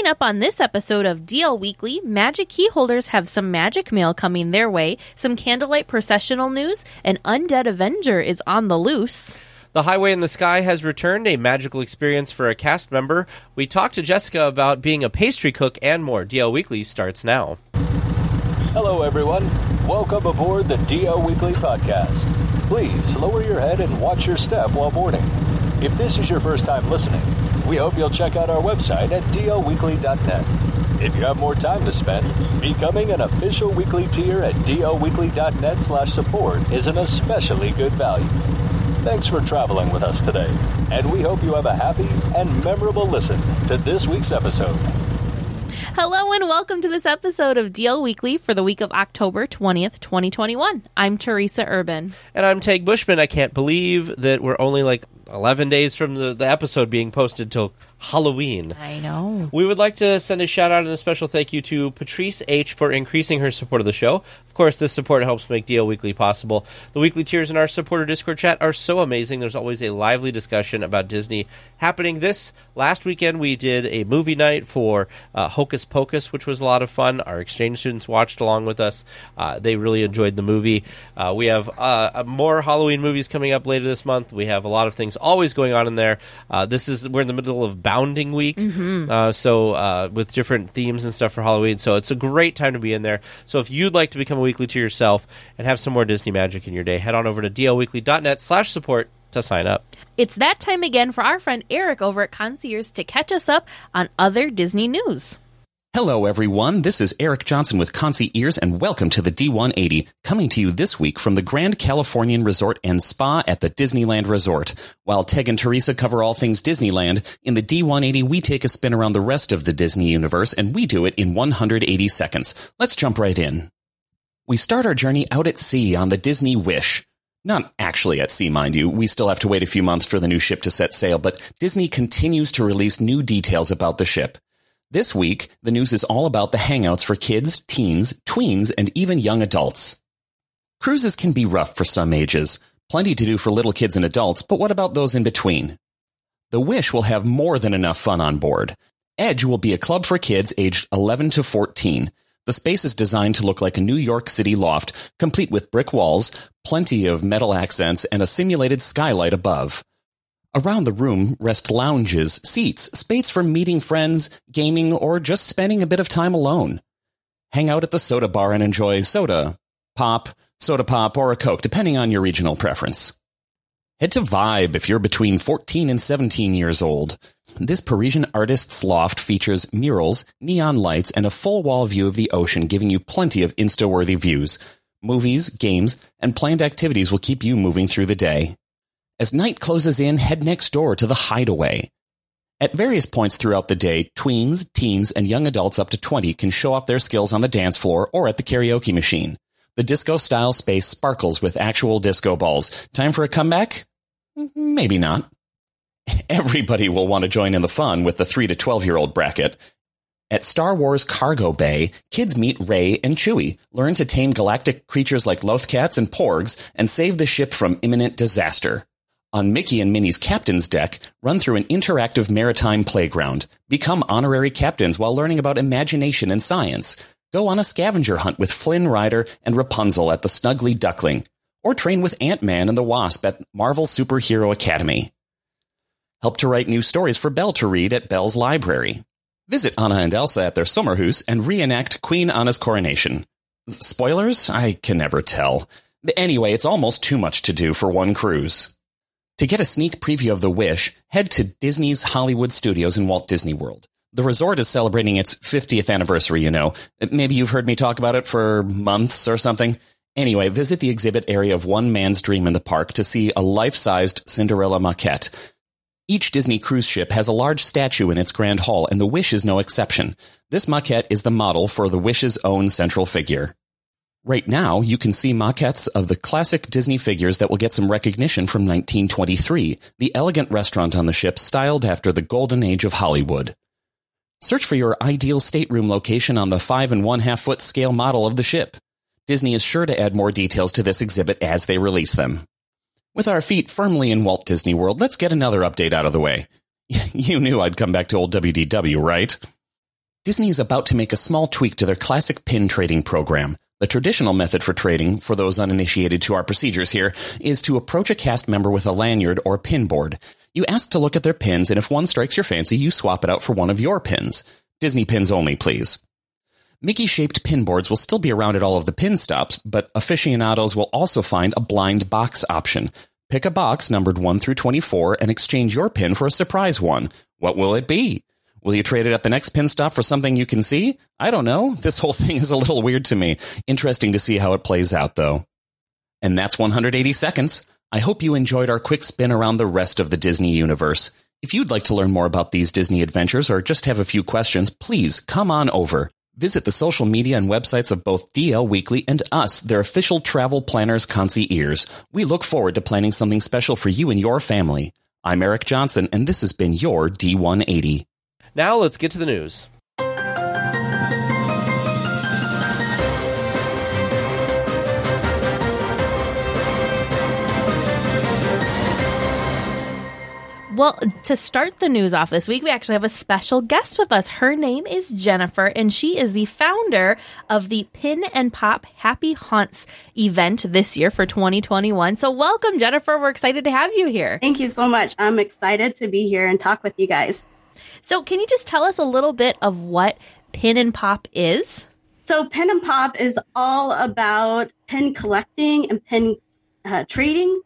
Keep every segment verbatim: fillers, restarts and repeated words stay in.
Coming up on this episode of D L Weekly, Magic Key holders have some magic mail coming their way, some Candlelight processional news, an undead Avenger is on the loose. The Highway in the Sky has returned, a magical experience for a cast member. We talked to Jessica about being a pastry cook and more. D L Weekly starts now. Hello, everyone. Welcome aboard the D L Weekly podcast. Please lower your head and watch your step while boarding. If this is your first time listening, we hope you'll check out our website at d l weekly dot net. If you have more time to spend, becoming an official weekly tier at d l weekly dot net slash support is an especially good value. Thanks for traveling with us today, and we hope you have a happy and memorable listen to this week's episode. Hello and welcome to this episode of D L Weekly for the week of October twentieth, twenty twenty-one. I'm Teresa Urban. And I'm Tag Bushman. I can't believe that we're only like eleven days from the, the episode being posted till Halloween. I know. We would like to send a shout out and a special thank you to Patrice H. for increasing her support of the show. Of course, this support helps make D L Weekly possible. The weekly tiers in our supporter Discord chat are so amazing. There's always a lively discussion about Disney happening. This last weekend, we did a movie night for uh, Hocus Pocus, which was a lot of fun. Our exchange students watched along with us. Uh, they really enjoyed the movie. Uh, we have uh, more Halloween movies coming up later this month. We have a lot of things always going on in there. Uh, this is we're in the middle of Bounding Week, mm-hmm. uh, so uh, with different themes and stuff for Halloween. So it's a great time to be in there. So if you'd like to become a weekly to yourself and have some more Disney magic in your day, head on over to d l weekly dot net slash support to sign up. It's that time again for our friend Eric over at Concierge to catch us up on other Disney news. Hello, everyone. This is Eric Johnson with Concierge, and welcome to the D one eighty, coming to you this week from the Grand Californian Resort and Spa at the Disneyland Resort. While Teg and Teresa cover all things Disneyland, in the D one eighty, we take a spin around the rest of the Disney universe, and we do it in one hundred eighty seconds. Let's jump right in. We start our journey out at sea on the Disney Wish. Not actually at sea, mind you. We still have to wait a few months for the new ship to set sail, but Disney continues to release new details about the ship. This week, the news is all about the hangouts for kids, teens, tweens, and even young adults. Cruises can be rough for some ages. Plenty to do for little kids and adults, but what about those in between? The Wish will have more than enough fun on board. Edge will be a club for kids aged eleven to fourteen. The space is designed to look like a New York City loft, complete with brick walls, plenty of metal accents, and a simulated skylight above. Around the room rest lounges, seats, space for meeting friends, gaming, or just spending a bit of time alone. Hang out at the soda bar and enjoy soda, pop, soda pop, or a Coke, depending on your regional preference. Head to Vibe if you're between fourteen and seventeen years old. This Parisian artist's loft features murals, neon lights, and a full-wall view of the ocean, giving you plenty of Insta-worthy views. Movies, games, and planned activities will keep you moving through the day. As night closes in, head next door to the Hideaway. At various points throughout the day, tweens, teens, and young adults up to twenty can show off their skills on the dance floor or at the karaoke machine. The disco-style space sparkles with actual disco balls. Time for a comeback? Maybe not. Everybody will want to join in the fun with the three to twelve-year-old bracket. At Star Wars Cargo Bay, kids meet Rey and Chewie, learn to tame galactic creatures like Lothcats and Porgs, and save the ship from imminent disaster. On Mickey and Minnie's Captain's Deck, run through an interactive maritime playground. Become honorary captains while learning about imagination and science. Go on a scavenger hunt with Flynn Rider and Rapunzel at the Snuggly Duckling. Or train with Ant-Man and the Wasp at Marvel Superhero Academy. Help to write new stories for Belle to read at Belle's Library. Visit Anna and Elsa at their Sommerhus and reenact Queen Anna's coronation. Spoilers? I can never tell. Anyway, it's almost too much to do for one cruise. To get a sneak preview of The Wish, head to Disney's Hollywood Studios in Walt Disney World. The resort is celebrating its fiftieth anniversary, you know. Maybe you've heard me talk about it for months or something. Anyway, visit the exhibit area of One Man's Dream in the park to see a life-sized Cinderella maquette. Each Disney cruise ship has a large statue in its grand hall, and The Wish is no exception. This maquette is the model for The Wish's own central figure. Right now, you can see maquettes of the classic Disney figures that will get some recognition from nineteen twenty-three, the elegant restaurant on the ship styled after the golden age of Hollywood. Search for your ideal stateroom location on the five and one-half foot scale model of the ship. Disney is sure to add more details to this exhibit as they release them. With our feet firmly in Walt Disney World, let's get another update out of the way. You knew I'd come back to old W D W, right? Disney is about to make a small tweak to their classic pin trading program. The traditional method for trading, for those uninitiated to our procedures here, is to approach a cast member with a lanyard or pin board. You ask to look at their pins, and if one strikes your fancy, you swap it out for one of your pins. Disney pins only, please. Mickey-shaped pin boards will still be around at all of the pin stops, but aficionados will also find a blind box option. Pick a box numbered one through twenty-four and exchange your pin for a surprise one. What will it be? Will you trade it at the next pin stop for something you can see? I don't know. This whole thing is a little weird to me. Interesting to see how it plays out, though. And that's one hundred eighty seconds. I hope you enjoyed our quick spin around the rest of the Disney universe. If you'd like to learn more about these Disney adventures or just have a few questions, please come on over. Visit the social media and websites of both D L Weekly and us, their official travel planners, concierges. We look forward to planning something special for you and your family. I'm Eric Johnson, and this has been your D one eighty. Now let's get to the news. Well, to start the news off this week, we actually have a special guest with us. Her name is Jennifer, and she is the founder of the Pin and Pop Happy Haunts event this year for twenty twenty-one. So welcome, Jennifer. We're excited to have you here. Thank you so much. I'm excited to be here and talk with you guys. So can you just tell us a little bit of what Pin and Pop is? So Pin and Pop is all about pin collecting and pin uh, trading.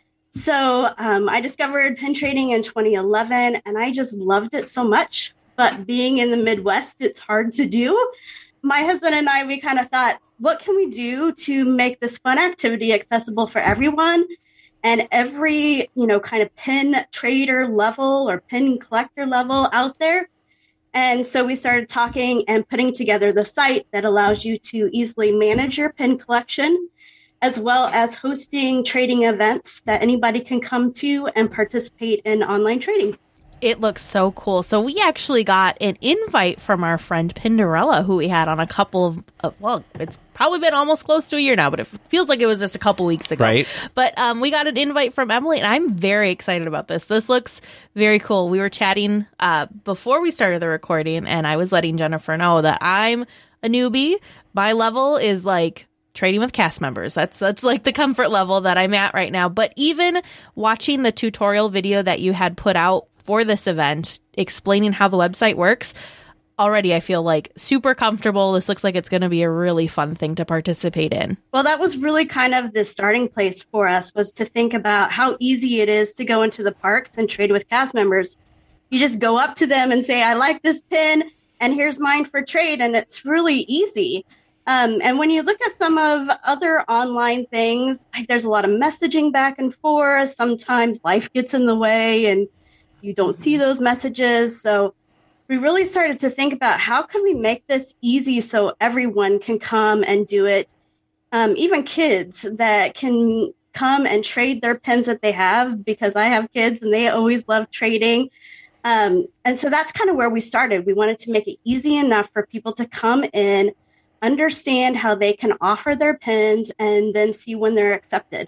So um, I discovered pin trading in twenty eleven, and I just loved it so much. But being in the Midwest, it's hard to do. My husband and I, we kind of thought, what can we do to make this fun activity accessible for everyone? And every, you know, kind of pin trader level or pin collector level out there. And so we started talking and putting together the site that allows you to easily manage your pin collection, as well as hosting trading events that anybody can come to and participate in online trading. It looks so cool. So we actually got an invite from our friend Pinderella, who we had on a couple of, uh, well, it's probably been almost close to a year now, but it feels like it was just a couple weeks ago. Right. But um, we got an invite from Emily, and I'm very excited about this. This looks very cool. We were chatting uh, before we started the recording, and I was letting Jennifer know that I'm a newbie. My level is like trading with cast members. That's that's like the comfort level that I'm at right now. But even watching the tutorial video that you had put out for this event, explaining how the website works, already I feel like super comfortable. This looks like it's going to be a really fun thing to participate in. Well, that was really kind of the starting place for us, was to think about how easy it is to go into the parks and trade with cast members. You just go up to them and say, I like this pin, and here's mine for trade. And it's really easy. Um, and when you look at some of other online things, like there's a lot of messaging back and forth. Sometimes life gets in the way and you don't see those messages. So we really started to think about how can we make this easy so everyone can come and do it. Um, even kids that can come and trade their pins that they have, because I have kids and they always love trading. Um, and so that's kind of where we started. We wanted to make it easy enough for people to come in, understand how they can offer their pins, and then see when they're accepted.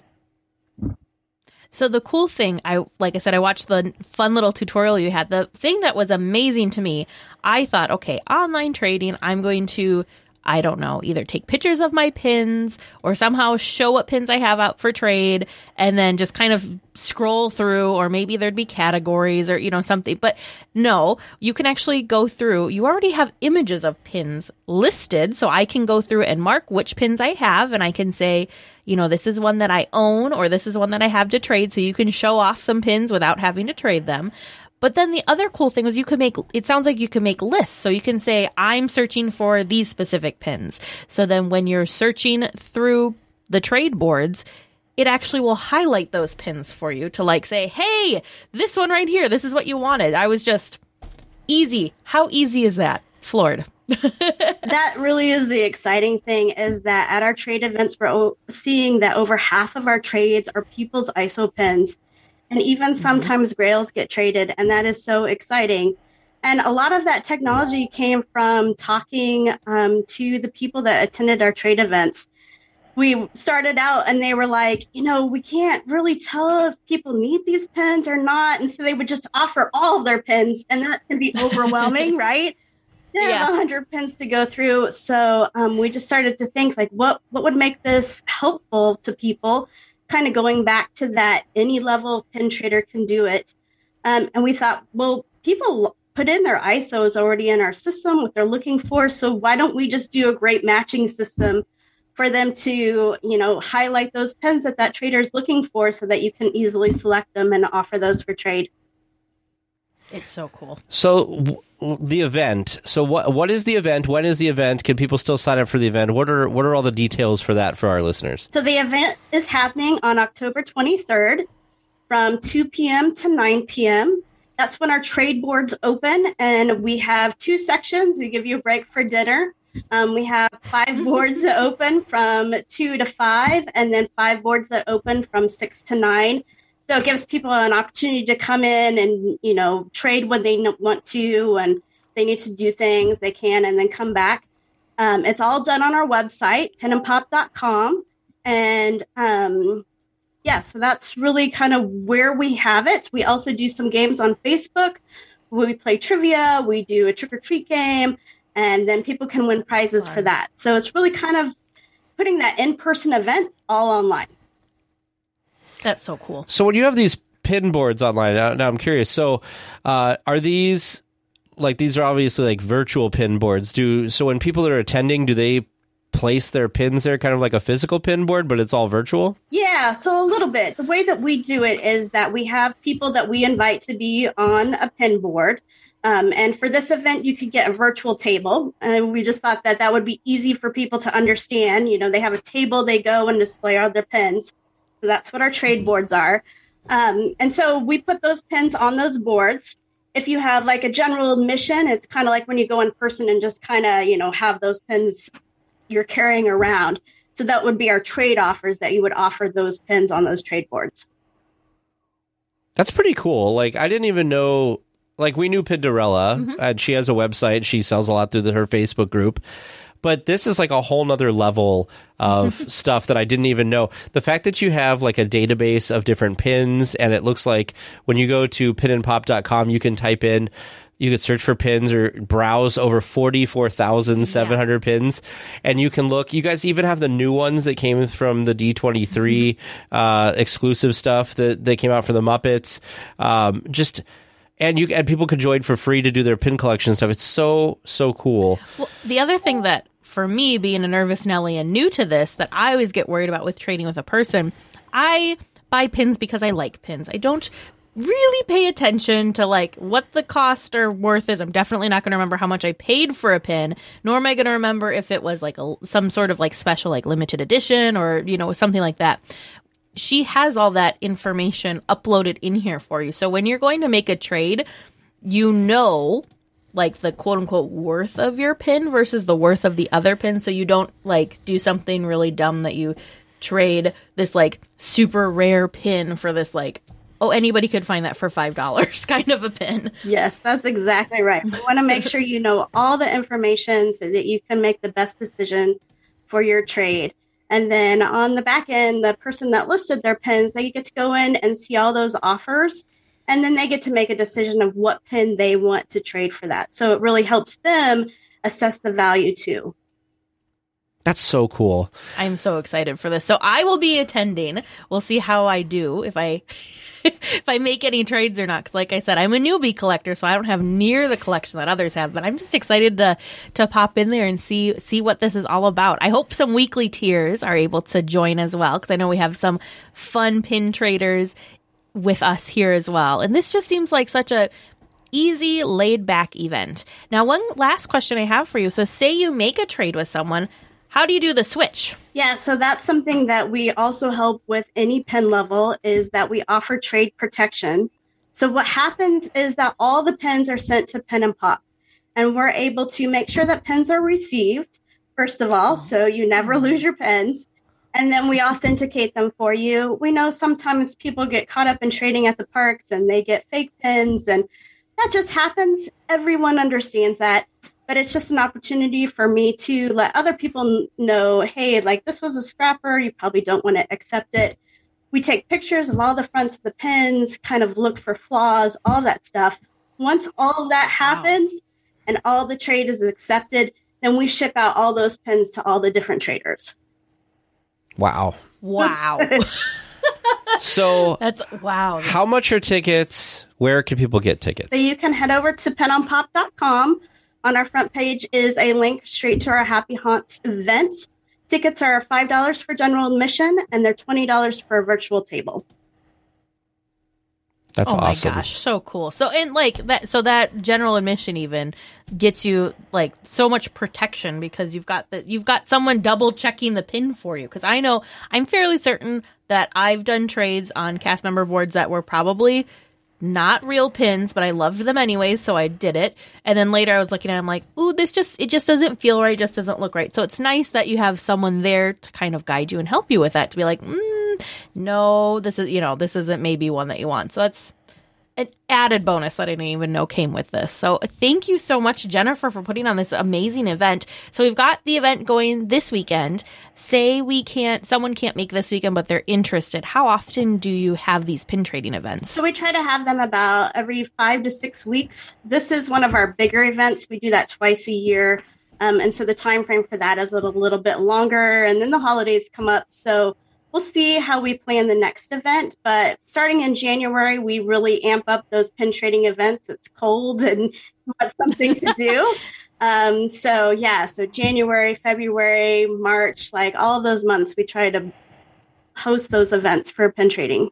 So the cool thing, I like I said, I watched the fun little tutorial you had. The thing that was amazing to me, I thought, okay, online trading, I'm going to, I don't know, either take pictures of my pins or somehow show what pins I have out for trade and then just kind of scroll through, or maybe there'd be categories or, you know, something. But no, you can actually go through. You already have images of pins listed, so I can go through and mark which pins I have, and I can say, you know, this is one that I own, or this is one that I have to trade, so you can show off some pins without having to trade them. But then the other cool thing was you could make, it sounds like you can make lists. So you can say, I'm searching for these specific pins. So then when you're searching through the trade boards, it actually will highlight those pins for you to like say, hey, this one right here, this is what you wanted. I was just easy. How easy is that? Floored. That really is the exciting thing, is that at our trade events, we're o- seeing that over half of our trades are people's I S O pins. And even sometimes mm-hmm. grails get traded. And that is so exciting. And a lot of that technology came from talking um, to the people that attended our trade events. We started out and they were like, you know, we can't really tell if people need these pins or not. And so they would just offer all of their pins. And that can be overwhelming, right? They have Yeah. one hundred pins to go through. So um, we just started to think, like, what, what would make this helpful to people? Kind of going back to that any level pin trader can do it. Um, and we thought, well, people put in their I S Os already in our system, what they're looking for. So why don't we just do a great matching system for them to, you know, highlight those pins that that trader is looking for so that you can easily select them and offer those for trade. It's so cool. So w- the event. So what what is the event? When is the event? Can people still sign up for the event? What are what are all the details for that for our listeners? So the event is happening on October twenty-third from two p.m. to nine p.m. That's when our trade boards open, and we have two sections. We give you a break for dinner. Um, we have five boards that open from two to five, and then five boards that open from six to nine. So it gives people an opportunity to come in and, you know, trade when they want to, and they need to do things, they can, and then come back. Um, it's all done on our website, pin and pop dot com. And um, yeah, so that's really kind of where we have it. We also do some games on Facebook. We play trivia, we do a trick or treat game, and then people can win prizes for that. So it's really kind of putting that in-person event all online. That's so cool. So when you have these pin boards online, now, now I'm curious. So uh, are these like these are obviously like virtual pin boards? Do so when people are attending, do they place their pins there, kind of like a physical pin board, but it's all virtual? Yeah, so a little bit. The way that we do it is that we have people that we invite to be on a pin board. Um, and for this event, you could get a virtual table. And we just thought that that would be easy for people to understand. You know, they have a table, they go and display all their pins. So that's what our trade boards are. Um, and so we put those pins on those boards. If you have like a general admission, it's kind of like when you go in person and just kind of, you know, have those pins you're carrying around. So that would be our trade offers that you would offer those pins on those trade boards. That's pretty cool. Like, I didn't even know, like, we knew Pinderella, Mm-hmm. and she has a website. She sells a lot through the, her Facebook group. But this is like a whole nother level of stuff that I didn't even know. The fact that you have like a database of different pins, and it looks like when you go to pin and pop dot com, you can type in, you could search for pins or browse over forty-four thousand seven hundred yeah. pins. And you can look, you guys even have the new ones that came from the D twenty-three uh, exclusive stuff that, that came out for the Muppets. Um, just... And you and people could join for free to do their pin collection stuff. It's so, so cool. Well, the other thing that, for me, being a nervous Nelly and new to this, that I always get worried about with trading with a person, I buy pins because I like pins. I don't really pay attention to, like, what the cost or worth is. I'm definitely not going to remember how much I paid for a pin, nor am I going to remember if it was, like, a, some sort of, like, special, like, limited edition or, you know, something like that. She has all that information uploaded in here for you. So when you're going to make a trade, you know, like, the quote-unquote worth of your pin versus the worth of the other pin. So you don't, like, do something really dumb that you trade this, like, super rare pin for this, like, oh, anybody could find that for five dollars kind of a pin. Yes, that's exactly right. We want to make sure you know all the information so that you can make the best decision for your trade. And then on the back end, the person that listed their pins, they get to go in and see all those offers. And then they get to make a decision of what pin they want to trade for that. So it really helps them assess the value too. That's so cool. I'm so excited for this. So I will be attending. We'll see how I do, if I if I make any trades or not. Because like I said, I'm a newbie collector, so I don't have near the collection that others have. But I'm just excited to to pop in there and see see what this is all about. I hope some weekly tiers are able to join as well, because I know we have some fun pin traders with us here as well. And this just seems like such a easy, laid-back event. Now, one last question I have for you. So say you make a trade with someone. How do you do the switch? Yeah, so that's something that we also help with any pin level, is that we offer trade protection. So what happens is that all the pins are sent to Pin and Pop, and we're able to make sure that pins are received, first of all, so you never lose your pins. And then we authenticate them for you. We know sometimes people get caught up in trading at the parks and they get fake pins, and that just happens. Everyone understands that. But it's just an opportunity for me to let other people know, hey, like, this was a scrapper. You probably don't want to accept it. We take pictures of all the fronts of the pins, kind of look for flaws, all that stuff. Once all of that happens, wow. and all the trade is accepted, then we ship out all those pins to all the different traders. Wow. Wow. So That's wow. how much are tickets? Where can people get tickets? So you can head over to pin on pop dot com. On our front page is a link straight to our Happy Haunts event. Tickets are five dollars for general admission, and they're twenty dollars for a virtual table. That's oh awesome. my gosh, so cool. So and like that so that general admission even gets you like so much protection because you've got the you've got someone double checking the pin for you. Because I know I'm fairly certain that I've done trades on cast member boards that were probably not real pins, but I loved them anyways, so I did it. And then later I was looking at it, I'm like, ooh, this just it just doesn't feel right, just doesn't look right. So it's nice that you have someone there to kind of guide you and help you with that, to be like, mm, no, this is, you know, this isn't maybe one that you want. So that's an added bonus that I didn't even know came with this. So thank you so much, Jennifer, for putting on this amazing event. So we've got the event going this weekend. Say we can't, someone can't make this weekend, but they're interested. How often do you have these pin trading events? So we try to have them about every five to six weeks. This is one of our bigger events. We do that twice a year. Um, and so the time frame for that is a little, little bit longer. And then the holidays come up. So we'll see how we plan the next event, but starting in January, we really amp up those pin trading events. It's cold and we have something to do. um, so yeah, so January, February, March, like all of those months, we try to host those events for pin trading.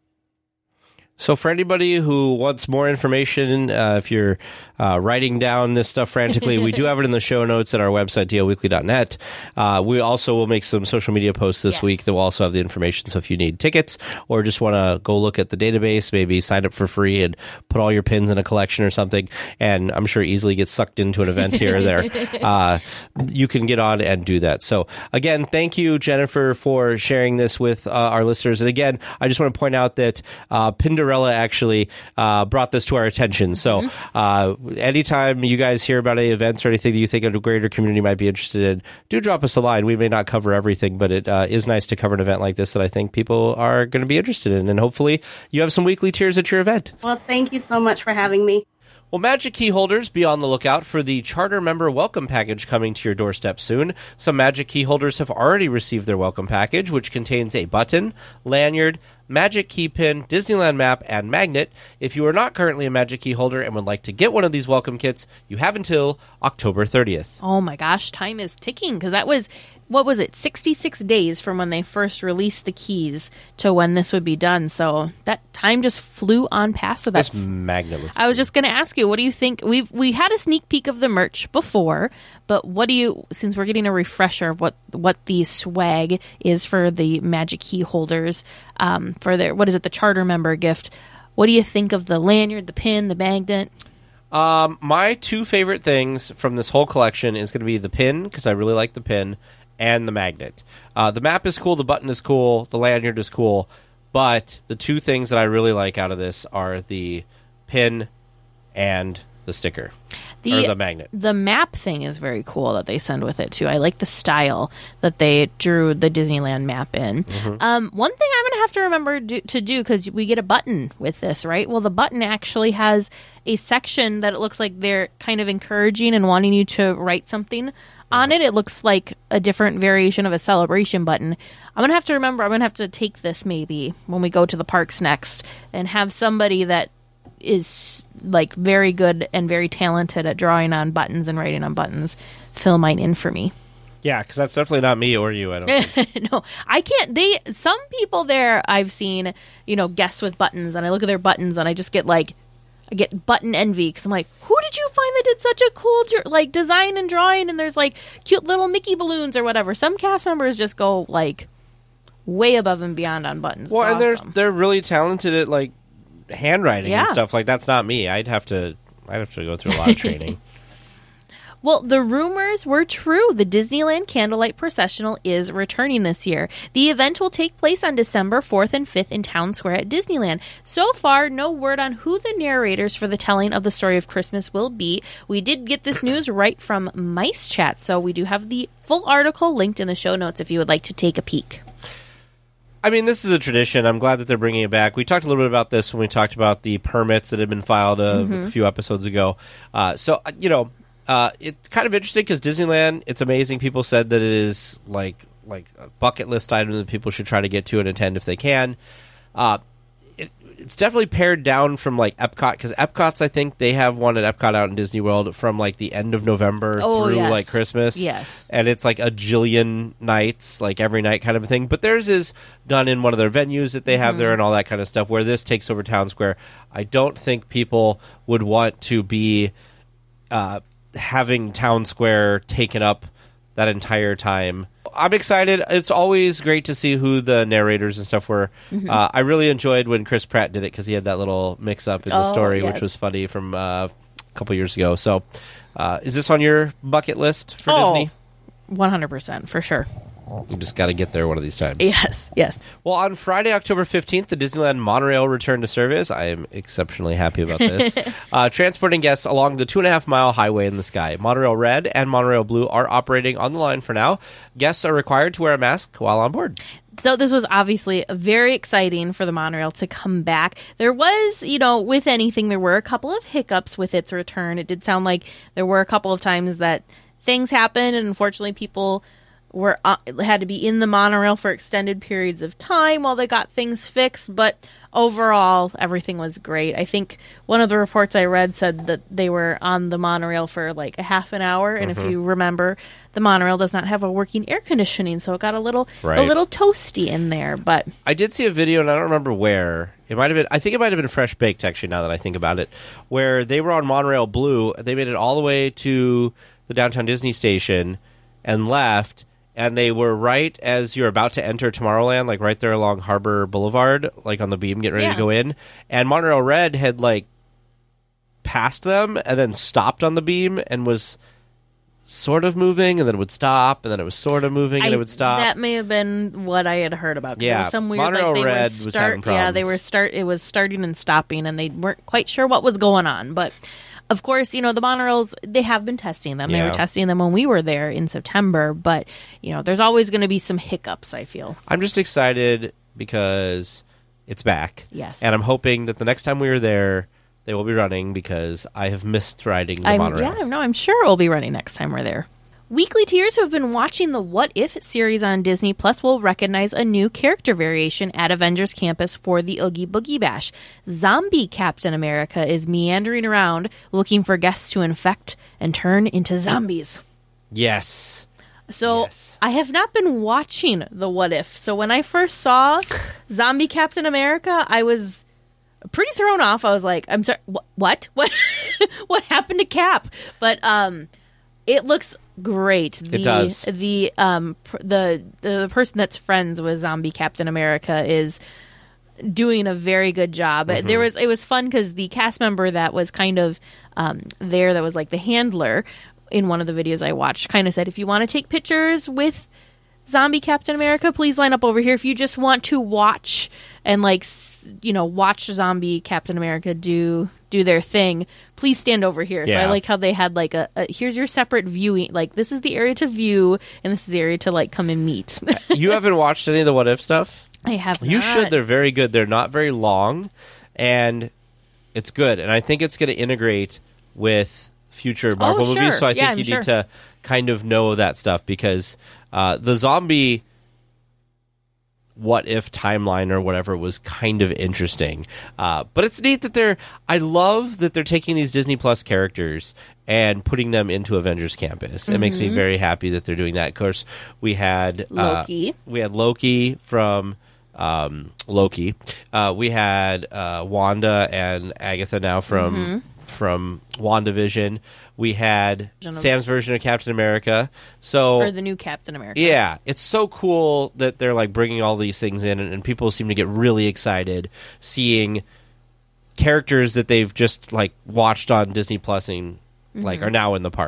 So for anybody who wants more information, uh, if you're uh, writing down this stuff frantically, we do have it in the show notes at our website, d o weekly dot net. Uh, we also will make some social media posts this Yes. week that will also have the information. So if you need tickets or just want to go look at the database, maybe sign up for free and put all your pins in a collection or something, and I'm sure easily get sucked into an event here or there, uh, you can get on and do that. So again, thank you, Jennifer, for sharing this with uh, our listeners. And again, I just want to point out that uh, Pinderella actually uh, brought this to our attention. So uh, anytime you guys hear about any events or anything that you think a greater community might be interested in, do drop us a line. We may not cover everything, but it uh, is nice to cover an event like this that I think people are going to be interested in. And hopefully you have some weekly tiers at your event. Well, thank you so much for having me. Well, Magic Key holders, be on the lookout for the Charter Member Welcome Package coming to your doorstep soon. Some Magic Key holders have already received their welcome package, which contains a button, lanyard, Magic Key pin, Disneyland map, and magnet. If you are not currently a Magic Key holder and would like to get one of these welcome kits, you have until October thirtieth. Oh my gosh, time is ticking because that was, what was it, sixty-six days from when they first released the keys to when this would be done. So that time just flew on past. So that's, This magnet looks I was just going to ask you, what do you think? We've we had a sneak peek of the merch before, but what do you, since we're getting a refresher of what what the swag is for the Magic Key holders, um, for their, what is it, the Charter Member gift, what do you think of the lanyard, the pin, the magnet? Um, my two favorite things from this whole collection is going to be the pin, because I really like the pin, and the magnet. Uh, the map is cool, the button is cool, the lanyard is cool, but the two things that I really like out of this are the pin and the sticker. The, or the magnet. The map thing is very cool that they send with it, too. I like the style that they drew the Disneyland map in. Mm-hmm. Um, one thing I'm going to have to remember do, to do, because we get a button with this, right? Well, the button actually has a section that it looks like they're kind of encouraging and wanting you to write something on it. It looks like a different variation of a celebration button. I'm going to have to remember, I'm going to have to take this maybe when we go to the parks next and have somebody that is like very good and very talented at drawing on buttons and writing on buttons fill mine in for me. Yeah, because that's definitely not me or you, I don't think. No, I can't. They, some people there I've seen, you know, guess with buttons, and I look at their buttons and I just get like, I get button envy because I'm like, who did you find that did such a cool like design and drawing? And there's like cute little Mickey balloons or whatever. Some cast members just go like way above and beyond on buttons. Well, It's and they're awesome. they're really talented at like handwriting and Yeah. stuff. Like that's not me. I'd have to I'd have to go through a lot of training. Well, the rumors were true. The Disneyland Candlelight Processional is returning this year. The event will take place on December fourth and fifth in Town Square at Disneyland. So far, no word on who the narrators for the telling of the story of Christmas will be. We did get this news right from Mice Chat, so we do have the full article linked in the show notes if you would like to take a peek. I mean, this is a tradition. I'm glad that they're bringing it back. We talked a little bit about this when we talked about the permits that had been filed a, mm-hmm. a few episodes ago. Uh, so, you know, uh, it's kind of interesting because Disneyland, it's amazing. People said that it is like like a bucket list item that people should try to get to and attend if they can. Uh, it, it's definitely pared down from like Epcot, because Epcot's, I think they have one at Epcot out in Disney World from like the end of November oh, through yes. like Christmas. Yes. And it's like a jillion nights, like every night kind of a thing. But theirs is done in one of their venues that they have mm-hmm. there and all that kind of stuff, where this takes over Town Square. I don't think people would want to be uh, having Town Square taken up that entire time. I'm excited. It's always great to see who the narrators and stuff were. Mm-hmm. Uh, I really enjoyed when Chris Pratt did it because he had that little mix-up in the oh, story, yes. which was funny from uh, a couple years ago. So uh, is this on your bucket list for oh, Disney? one hundred percent, for sure. You just got to get there one of these times. Yes, yes. Well, on Friday, October fifteenth, the Disneyland Monorail returned to service. I am exceptionally happy about this. uh, transporting guests along the two and a half mile highway in the sky. Monorail Red and Monorail Blue are operating on the line for now. Guests are required to wear a mask while on board. So this was obviously very exciting for the monorail to come back. There was, you know, with anything, there were a couple of hiccups with its return. It did sound like there were a couple of times that things happened, and unfortunately people were uh, had to be in the monorail for extended periods of time while they got things fixed. But overall, everything was great. I think one of the reports I read said that they were on the monorail for like a half an hour. And mm-hmm. if you remember, the monorail does not have a working air conditioning, so it got a little right. a little toasty in there. But I did see a video, and I don't remember where. It might have been. I think it might have been Fresh Baked, actually. Now that I think about it, where they were on Monorail Blue, they made it all the way to the Downtown Disney station and left. And they were right as you're about to enter Tomorrowland, like right there along Harbor Boulevard, like on the beam, getting ready yeah. to go in. And Monorail Red had like passed them and then stopped on the beam and was sort of moving, and then it would stop, and then it was sort of moving, and I, it would stop. That may have been what I had heard about. Yeah, it was some weird, Monorail like, they Red were was start, having problems. Yeah, they were start. It was starting and stopping, and they weren't quite sure what was going on, but. Of course, you know, the monorails, they have been testing them. Yeah. They were testing them when we were there in September. But, you know, there's always going to be some hiccups, I feel. I'm just excited because it's back. Yes. And I'm hoping that the next time we are there, they will be running, because I have missed riding the I'm, monorail. Yeah, no, I'm sure it will be running next time we're there. Weekly tiers who have been watching the What If series on Disney Plus will recognize a new character variation at Avengers Campus for the Oogie Boogie Bash. Zombie Captain America is meandering around looking for guests to infect and turn into zombies. Yes. So yes. I have not been watching the What If. So when I first saw Zombie Captain America, I was pretty thrown off. I was like, I'm sorry, wh- what? What? What happened to Cap? But um, it looks great. The, it does. The um pr- the the person that's friends with Zombie Captain America is doing a very good job. Mm-hmm. There was it was fun because the cast member that was kind of um there that was like the handler in one of the videos I watched kind of said, if you want to take pictures with Zombie Captain America, please line up over here. If you just want to watch and like you know watch Zombie Captain America do do their thing, please stand over here. Yeah. So I like how they had like a, a here's your separate viewing, like this is the area to view and this is the area to like come and meet. You haven't watched any of the What If stuff? I have You not. should. They're very good. They're not very long, and it's good. And I think it's going to integrate with future Marvel oh, sure. movies, so I yeah, think I'm you sure. need to kind of know that stuff, because uh, the zombie What If timeline or whatever was kind of interesting. Uh, but it's neat that they're... I love that they're taking these Disney Plus characters and putting them into Avengers Campus. Mm-hmm. It makes me very happy that they're doing that. Of course, we had... Loki. Uh, we had Loki from... Um, Loki. Uh, we had uh, Wanda and Agatha now from... Mm-hmm. from WandaVision. We had Sam's version of Captain America. So or the new Captain America. Yeah, it's so cool that they're like bringing all these things in, and, and people seem to get really excited seeing characters that they've just like watched on Disney Plus and like mm-hmm. are now in the park.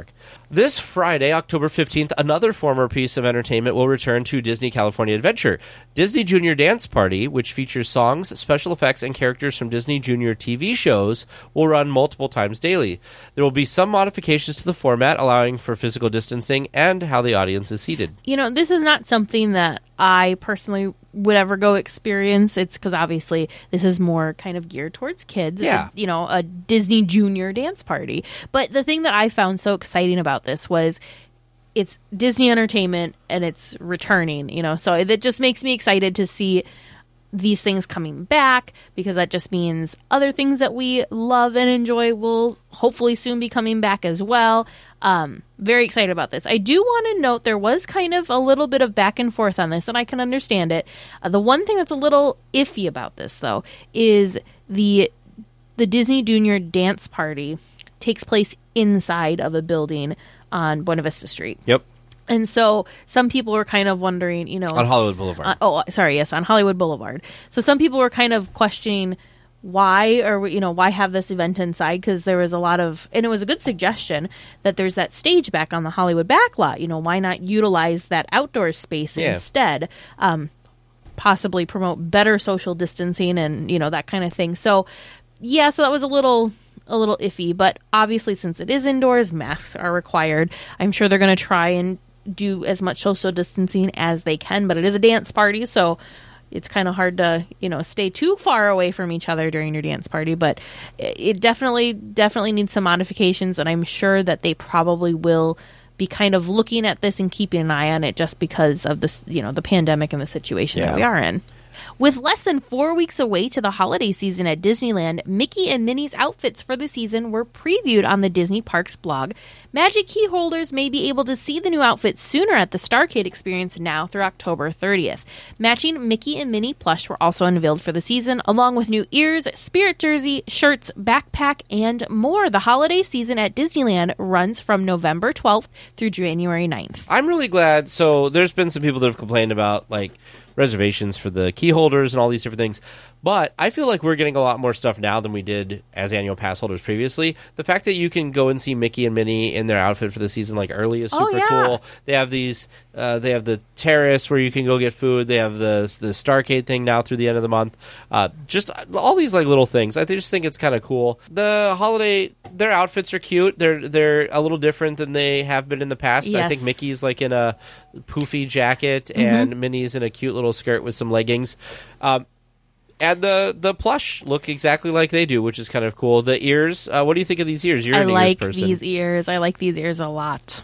This Friday, October fifteenth, another former piece of entertainment will return to Disney California Adventure. Disney Junior Dance Party, which features songs, special effects, and characters from Disney Junior T V shows, will run multiple times daily. There will be some modifications to the format, allowing for physical distancing and how the audience is seated. You know, this is not something that I personally would ever go experience. It's because obviously this is more kind of geared towards kids. Yeah. It's a, you know, a Disney Junior Dance Party. But the thing that I found so exciting about this was it's Disney Entertainment and it's returning, you know, so it just makes me excited to see these things coming back, because that just means other things that we love and enjoy will hopefully soon be coming back as well. Um, very excited about this. I do want to note there was kind of a little bit of back and forth on this, and I can understand it. Uh, the one thing that's a little iffy about this, though, is the the Disney Junior Dance Party takes place inside of a building on Buena Vista Street. Yep. And so some people were kind of wondering, you know... On Hollywood Boulevard. Uh, oh, sorry, yes, on Hollywood Boulevard. So some people were kind of questioning why, or, you know, why have this event inside? Because there was a lot of... And it was a good suggestion that there's that stage back on the Hollywood backlot. You know, why not utilize that outdoor space yeah. instead? Um, possibly promote better social distancing and, you know, that kind of thing. So, yeah, so that was a little... a little iffy, but obviously since it is indoors, masks are required. I'm sure they're going to try and do as much social distancing as they can, but it is a dance party, so it's kind of hard to, you know, stay too far away from each other during your dance party. But it definitely, definitely needs some modifications, and I'm sure that they probably will be kind of looking at this and keeping an eye on it just because of this, you know, the pandemic and the situation yeah. that we are in. With less than four weeks away to the holiday season at Disneyland, Mickey and Minnie's outfits for the season were previewed on the Disney Parks blog. Magic Key holders may be able to see the new outfits sooner at the Starcade experience now through October thirtieth. Matching Mickey and Minnie plush were also unveiled for the season, along with new ears, spirit jersey, shirts, backpack, and more. The holiday season at Disneyland runs from November twelfth through January ninth. I'm really glad. So there's been some people that have complained about, like, reservations for the key holders and all these different things. But I feel like we're getting a lot more stuff now than we did as annual pass holders previously. The fact that you can go and see Mickey and Minnie in their outfit for the season like early is super oh, yeah. cool. They have these, uh, they have the terrace where you can go get food. They have the the Starcade thing now through the end of the month. Uh, just all these like little things. I just think it's kind of cool. The holiday, their outfits are cute. They're they're a little different than they have been in the past. Yes. I think Mickey's like in a poofy jacket mm-hmm. and Minnie's in a cute little skirt with some leggings. Um, And the, the plush look exactly like they do, which is kind of cool. The ears, uh, what do you think of these ears? You're I an like ears person. these ears. I like these ears a lot.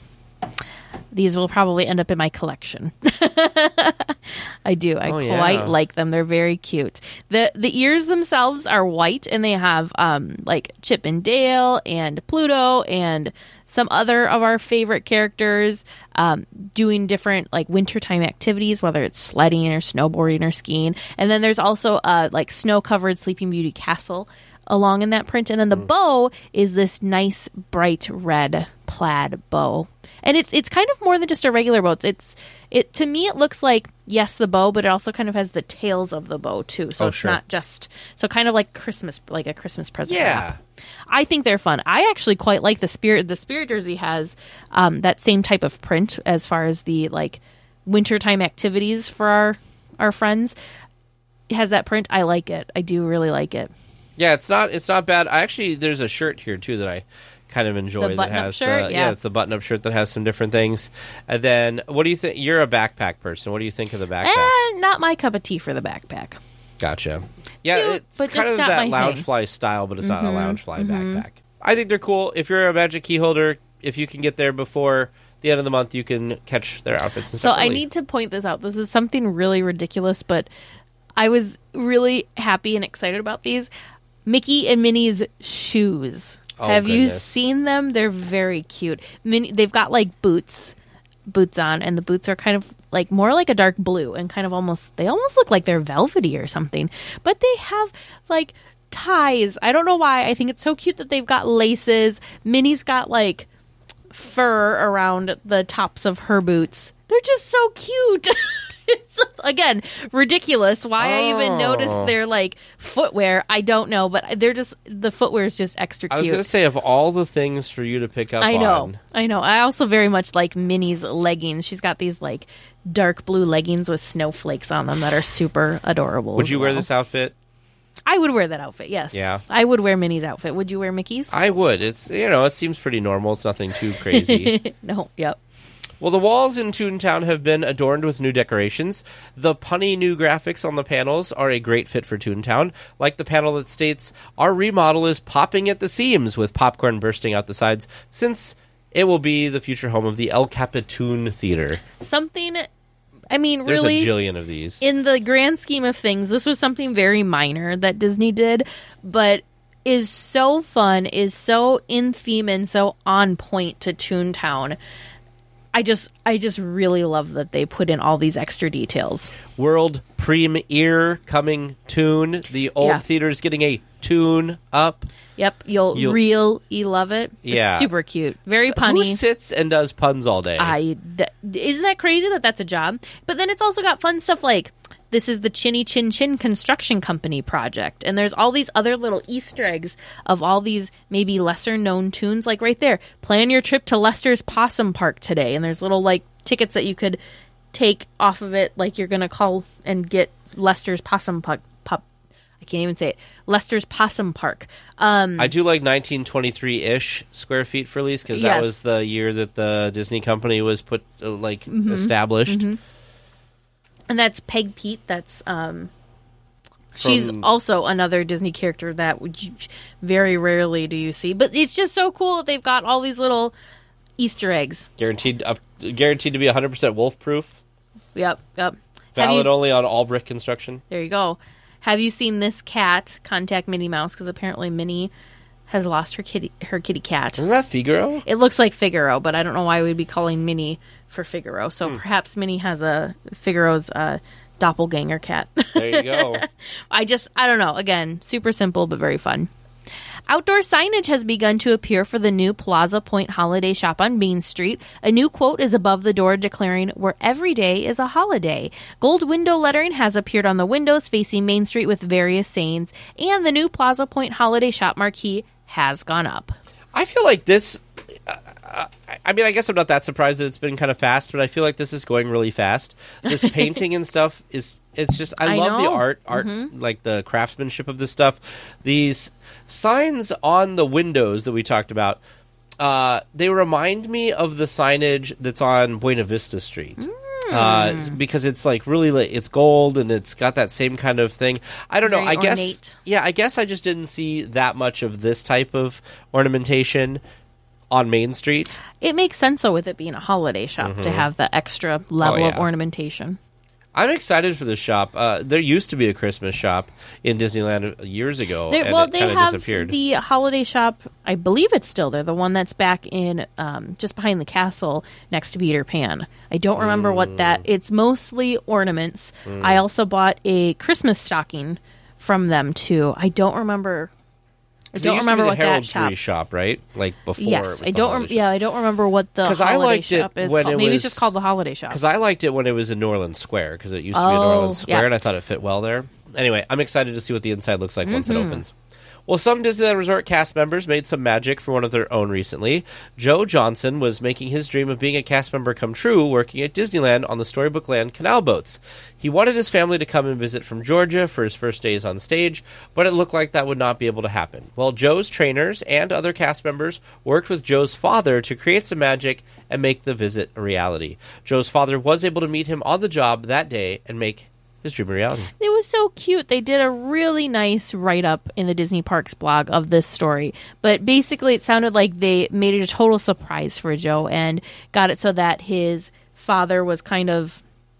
These will probably end up in my collection. I do. I oh, yeah. quite like them. They're very cute. The the ears themselves are white, and they have um like Chip and Dale and Pluto and some other of our favorite characters um, doing different like wintertime activities, whether it's sledding or snowboarding or skiing. And then there's also a like snow-covered Sleeping Beauty castle along in that print. And then the mm. bow is this nice bright red plaid bow. And it's it's kind of more than just a regular bow. It's, it's it to me it looks like yes the bow, but it also kind of has the tails of the bow too. So oh, it's sure. not just so kind of like Christmas like a Christmas present. Yeah. wrap. I think they're fun. I actually quite like the spirit. The spirit jersey has um, that same type of print as far as the like wintertime activities for our our friends. It has that print. I like it. I do really like it. Yeah, it's not it's not bad. I actually there's a shirt here too that I kind of enjoy. The that button-up has shirt? the, Yeah. yeah, it's the button-up shirt that has some different things. And then, what do you think? You're a backpack person. What do you think of the backpack? Eh, not my cup of tea for the backpack. Gotcha. Yeah, Cute, it's but kind just of not that my Loungefly thing. style, but it's Mm-hmm, not a Loungefly mm-hmm. backpack. I think they're cool. If you're a Magic Key holder, if you can get there before the end of the month, you can catch their outfits and So stuff I early. need to point this out. This is something really ridiculous, but I was really happy and excited about these. Mickey and Minnie's shoes. Oh, Have you goodness. seen them? They're very cute. Minnie, they've got like boots, boots on, and the boots are kind of like more like a dark blue and kind of almost, they almost look like they're velvety or something. But they have like ties. I don't know why. I think it's so cute that they've got laces. Minnie's got like fur around the tops of her boots. They're just so cute. It's, again, ridiculous. Why I even Oh. noticed their like footwear, I don't know, but they're just the footwear is just extra I was cute. going to say, of all the things for you to pick up I know, on, I know. I also very much like Minnie's leggings. She's got these like dark blue leggings with snowflakes on them that are super adorable. would as you wear well. this outfit? I would wear that outfit. Yes. Yeah. I would wear Minnie's outfit. Would you wear Mickey's? I would. It's, you know, it seems pretty normal. It's nothing too crazy. No. Yep. Well, the walls in Toontown have been adorned with new decorations. The punny new graphics on the panels are a great fit for Toontown, like the panel that states, "Our remodel is popping at the seams," with popcorn bursting out the sides, since it will be the future home of the El Capitan Theater. Something. I mean, There's really. a jillion of these. In the grand scheme of things, this was something very minor that Disney did, but is so fun, is so in theme, and so on point to Toontown. I just, I just really love that they put in all these extra details. World premiere coming Toon. The old Yeah. theater's getting a tune up. Yep, you'll, You'll- really love it. It's Yeah. super cute, very So punny. Who sits and does puns all day? I th- isn't that crazy that that's a job? But then it's also got fun stuff like this is the Chinny Chin Chin Construction Company project, and there's all these other little Easter eggs of all these maybe lesser known tunes. Like right there, plan your trip to Lester's Possum Park today, and there's little like tickets that you could take off of it, like you're gonna call and get Lester's Possum Park. Pup, I can't even say it. Lester's Possum Park. Um, I do like nineteen twenty-three-ish square feet for lease because that Yes. was the year that the Disney company was put uh, like Mm-hmm. established. And that's Peg Pete. That's um, she's From- also another Disney character that would you, very rarely do you see. But it's just so cool that they've got all these little Easter eggs. Guaranteed up, guaranteed to be one hundred percent wolf proof. Yep, yep. Have Valid you- only on all brick construction. there you go. Have you seen this cat contact Minnie Mouse? Because apparently Minnie has lost her kitty, her kitty cat. Isn't that Figaro? It looks like Figaro, but I don't know why we'd be calling Minnie for Figaro. So Hmm. perhaps Minnie has a Figaro's uh, doppelganger cat. There you go. I just, I don't know. Again, super simple, but very fun. Outdoor signage has begun to appear for the new Plaza Point holiday shop on Main Street. A new quote is above the door declaring, "Where every day is a holiday." Gold window lettering has appeared on the windows facing Main Street with various sayings, and the new Plaza Point holiday shop marquee has gone up. I feel like this. Uh, uh, I mean, I guess I'm not that surprised that it's been kind of fast, but I feel like this is going really fast. This painting and stuff is. It's just I, I love the know. art, art like the craftsmanship of this stuff. These signs on the windows that we talked about, uh, they remind me of the signage that's on Buena Vista Street. Uh, because it's like really like, it's gold and it's got that same kind of thing. I don't know. Very I guess ornate. yeah. I guess I just didn't see that much of this type of ornamentation on Main Street. It makes sense, though, with it being a holiday shop to have the extra level Oh, of yeah. ornamentation. I'm excited for this shop. Uh, there used to be a Christmas shop in Disneyland years ago, They, and well, it they kind of have disappeared. the holiday shop. I believe it's still there. The one that's back in um, just behind the castle next to Peter Pan. I don't remember what that. Mm. It's mostly ornaments. I also bought a Christmas stocking from them too. I don't remember. I It don't used remember to be what the that heraldry shop. shop, right? Like before. it Yes, was I the don't. Rem- holiday yeah, shop. I don't remember what the 'Cause I holiday liked it shop is when called. it Maybe was- it's just called the holiday shop. Because I liked it when it was in New Orleans Square, because it used to be in New Oh, Orleans Square, yeah. and I thought it fit well there. Anyway, I'm excited to see what the inside looks like once it Mm-hmm. opens. Well, some Disneyland Resort cast members made some magic for one of their own recently. Joe Johnson was making his dream of being a cast member come true working at Disneyland on the Storybook Land canal boats. He wanted his family to come and visit from Georgia for his first days on stage, but it looked like that would not be able to happen. Well, Joe's trainers and other cast members worked with Joe's father to create some magic and make the visit a reality. Joe's father was able to meet him on the job that day and make his dream a reality. It was so cute. They did a really nice write-up in the Disney Parks blog of this story. But basically, it sounded like they made it a total surprise for Joe and got it so that his father was kind of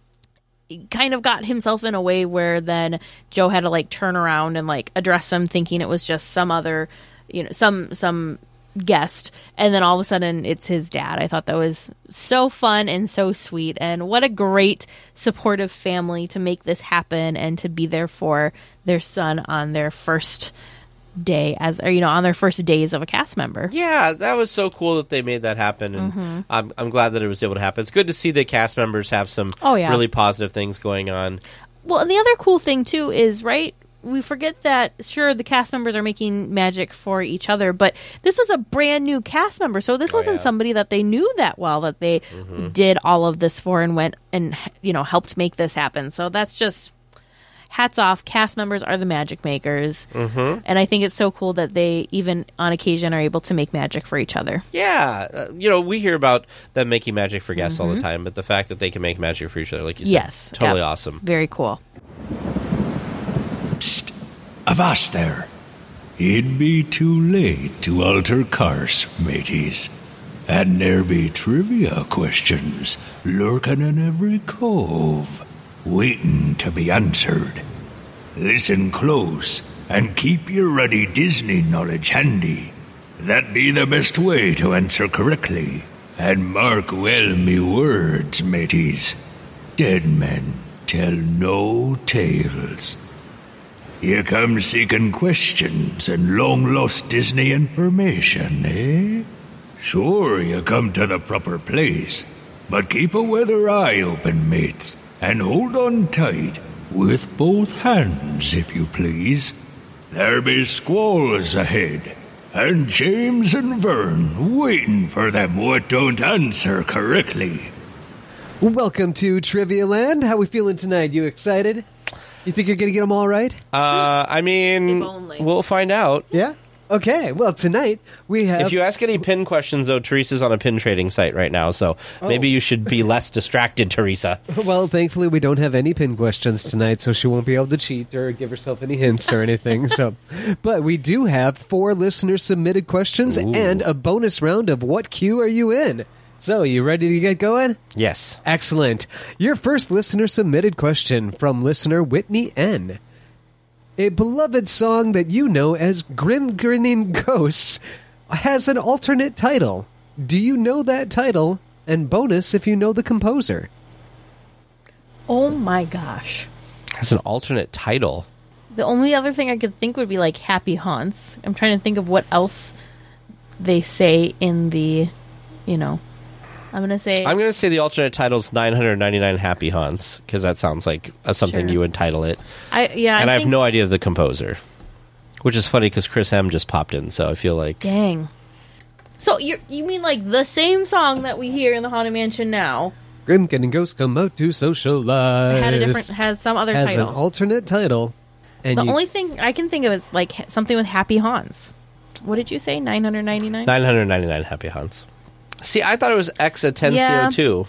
kind of got himself in a way where then Joe had to like turn around and like address him thinking it was just some other, you know, some some guest, and then all of a sudden it's his dad. I thought that was so fun and so sweet, and what a great supportive family to make this happen and to be there for their son on their first day as, or you know, on their first days of a cast member. Yeah, that was so cool that they made that happen, and Mm-hmm. I'm I'm glad that it was able to happen. It's good to see the cast members have some Oh, yeah. really positive things going on. Well, and the other cool thing too is, right, we forget that, sure, the cast members are making magic for each other, but this was a brand new cast member, so this Oh, wasn't yeah. somebody that they knew that well, that they Mm-hmm. did all of this for and went and, you know, helped make this happen. So that's just hats off. Cast members are the magic makers, mm-hmm. and I think it's so cool that they even on occasion are able to make magic for each other. Yeah, uh, you know, we hear about them making magic for guests all the time, but the fact that they can make magic for each other, like you said, Mm-hmm. Yes, totally yep. awesome. Very cool. Psst, avast there. It'd be too late to alter course, mateys. And there be trivia questions lurking in every cove, waiting to be answered. Listen close and keep your ruddy Disney knowledge handy. That be the best way to answer correctly. And mark well me words, mateys. Dead men tell no tales. You come seeking questions and long-lost Disney information, eh? Sure, you come to the proper place, but keep a weather eye open, mates, and hold on tight, with both hands, if you please. There be squalls ahead, and James and Vern waiting for them what don't answer correctly. Welcome to Trivia Land. How we feeling tonight? You excited? You think you're going to get them all right? Uh, I mean, If only. we'll find out. Yeah? Okay. Well, tonight we have... If you ask any pin questions, though, Teresa's on a pin trading site right now, so maybe you should be less distracted, Teresa. Well, thankfully we don't have any pin questions tonight, so she won't be able to cheat or give herself any hints or anything. So, but we do have four listener-submitted questions Ooh. and a bonus round of What Queue Are You In? So, you ready to get going? Yes. Excellent. Your first listener-submitted question from listener Whitney N. A beloved song that you know as Grim Grinning Ghosts has an alternate title. Do you know that title? And bonus if you know the composer. Oh my gosh. Has an alternate title. The only other thing I could think would be like Happy Haunts. I'm trying to think of what else they say in the, you know, I'm going to say... I'm going to say the alternate title is nine hundred ninety-nine Happy Haunts, because that sounds like uh, something Sure. you would title it. I, yeah, and I, I have think, no idea of the composer. Which is funny, because Chris M. just popped in, so I feel like... Dang. So you you mean like the same song that we hear in the Haunted Mansion now Grim Grinning Ghosts come out to socialize. had a different has some other has title. an alternate title. And the you, only thing I can think of is like ha- something with Happy Haunts. What did you say? nine hundred ninety-nine? nine hundred ninety-nine Happy Haunts. See, I thought it was X Atencio Yeah. too.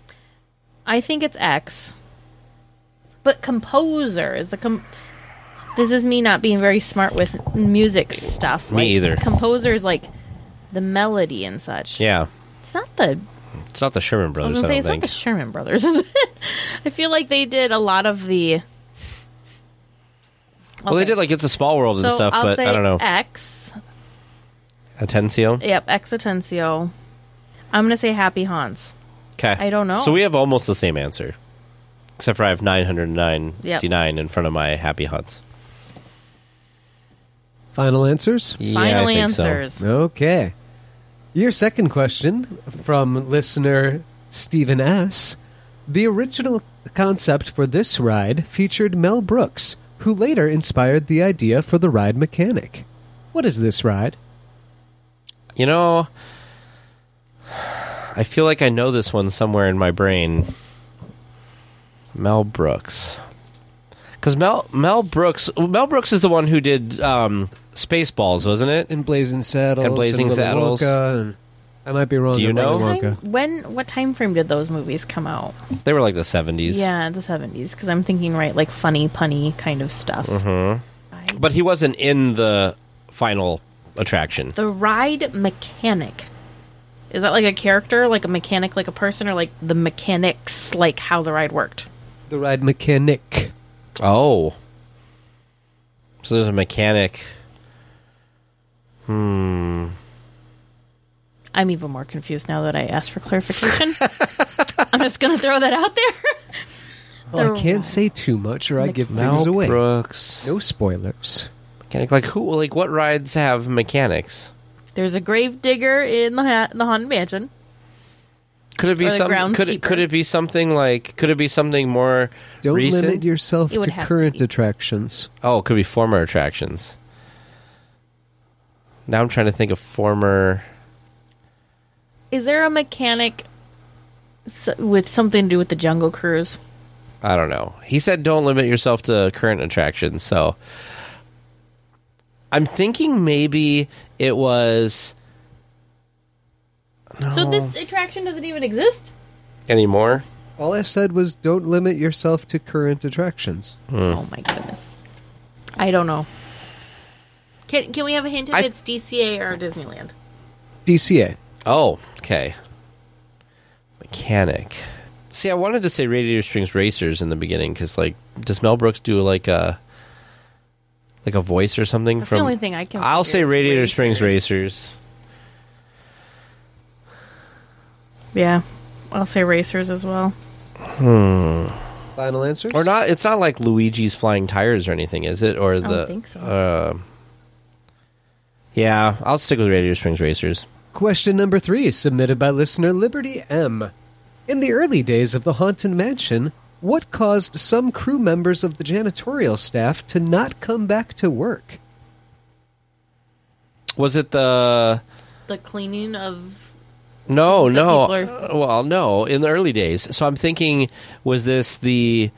I think it's X. But composer is the com- This is me not being very smart with music stuff. Me Like, either. Composer is like the melody and such. Yeah. It's not the It's not the Sherman I was Brothers, I, gonna say don't it's think. not the Sherman Brothers, is it? I feel like they did a lot of the. Well, they Okay. did like It's a Small World and So stuff, I'll but say I don't know. X. Atencio? Yep, X Atencio. I'm gonna say Happy Haunts. Okay. I don't know. So we have almost the same answer. Except for I have nine hundred ninety-nine Yep. in front of my Happy Haunts. final answers? Yeah, Final I think so. answers. Okay. Your second question from listener Stephen S. The original concept for this ride featured Mel Brooks, who later inspired the idea for the ride mechanic. What is this ride? You know, I feel like I know this one somewhere in my brain. Mel Brooks. Because Mel Mel Brooks Mel Brooks is the one who did um, Spaceballs, wasn't it? And Blazing Saddles. And Blazing Willy Saddles. Wonka, and I might be wrong. Do you on know? Willy Time, Wonka. when what time frame did those movies come out? They were like the seventies. Yeah, the seventies. Because I'm thinking right, like funny, punny kind of stuff. Mm-hmm. But he wasn't in the final attraction. The ride mechanic. Is that like a character, like a mechanic, like a person, or like the mechanics, like how the ride worked? The ride mechanic. Oh. So there's a mechanic. Hmm. I'm even more confused now that I asked for clarification. I'm just going to throw that out there. Well, The I can't ride. say too much or I give Mel things away. Brooks. No spoilers. Mechanic, like who? Like what rides have mechanics? There's a grave digger in the ha- the Haunted Mansion. Could it be Or the some? Could it? groundskeeper. Could it be something like? Could it be something more Don't recent? limit yourself It would to have to current be. attractions. Oh, it could be former attractions. Now I'm trying to think of former. Is there a mechanic s- with something to do with the Jungle Cruise? I don't know. He said don't limit yourself to current attractions. So I'm thinking maybe it was. No. So this attraction doesn't even exist? Anymore? All I said was don't limit yourself to current attractions. Oh my goodness. I don't know. Can can we have a hint if I- it's D C A or Disneyland? D C A. Oh, okay. Mechanic. See, I wanted to say Radiator Springs Racers in the beginning because, like, does Mel Brooks do like a like a voice or something That's from? the only thing I can I'll figure say is Radiator Racers. Springs Racers. Yeah. I'll say Racers as well. Final answers? Or not? It's not like Luigi's Flying Tires or anything, is it? Or don't the? think so. Uh, yeah, I'll stick with Radiator Springs Racers. Question number three, submitted by listener Liberty M. In the early days of the Haunted Mansion, what caused some crew members of the janitorial staff to not come back to work? Was it the? The cleaning of No, That no. people are- Uh, Well, no. In the early days, so I'm thinking, was this the?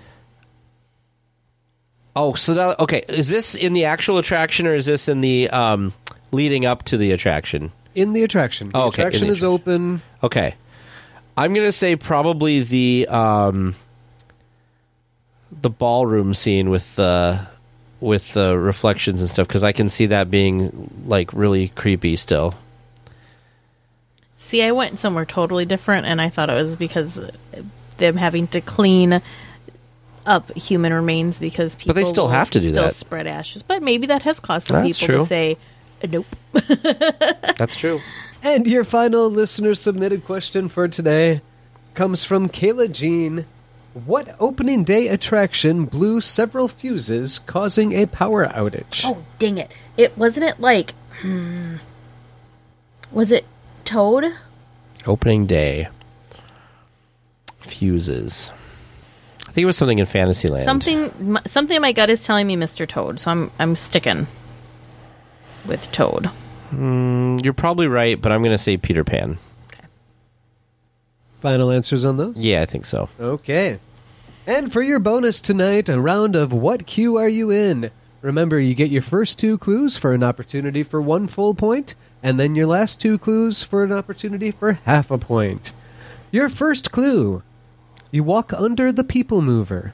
Oh, so now, okay. Is this in the actual attraction, or is this in the um, leading up to the attraction? In the attraction. The Oh, okay, in attraction the is open. Okay, I'm gonna say probably the um, the ballroom scene with the with the reflections and stuff, because I can see that being like really creepy still. See, I went somewhere totally different, and I thought it was because them having to clean up human remains because people But they still will have to do still that. spread ashes. But maybe that has caused some That's people true. to say, nope. That's true. And your final listener submitted question for today comes from Kayla Jean. What opening day attraction blew several fuses, causing a power outage? Oh, dang it. It wasn't it like, hmm, was it Toad? Opening day. Fuses. I think it was something in Fantasyland. Something, m- something in my gut is telling me Mister Toad, so I'm, I'm sticking with Toad. You're probably right, but I'm going to say Peter Pan. Final answers on those? Yeah, I think so. Okay. And for your bonus tonight, a round of What Queue Are You In? Remember, you get your first two clues for an opportunity for one full point, and then your last two clues for an opportunity for half a point. Your first clue. You walk under the People Mover.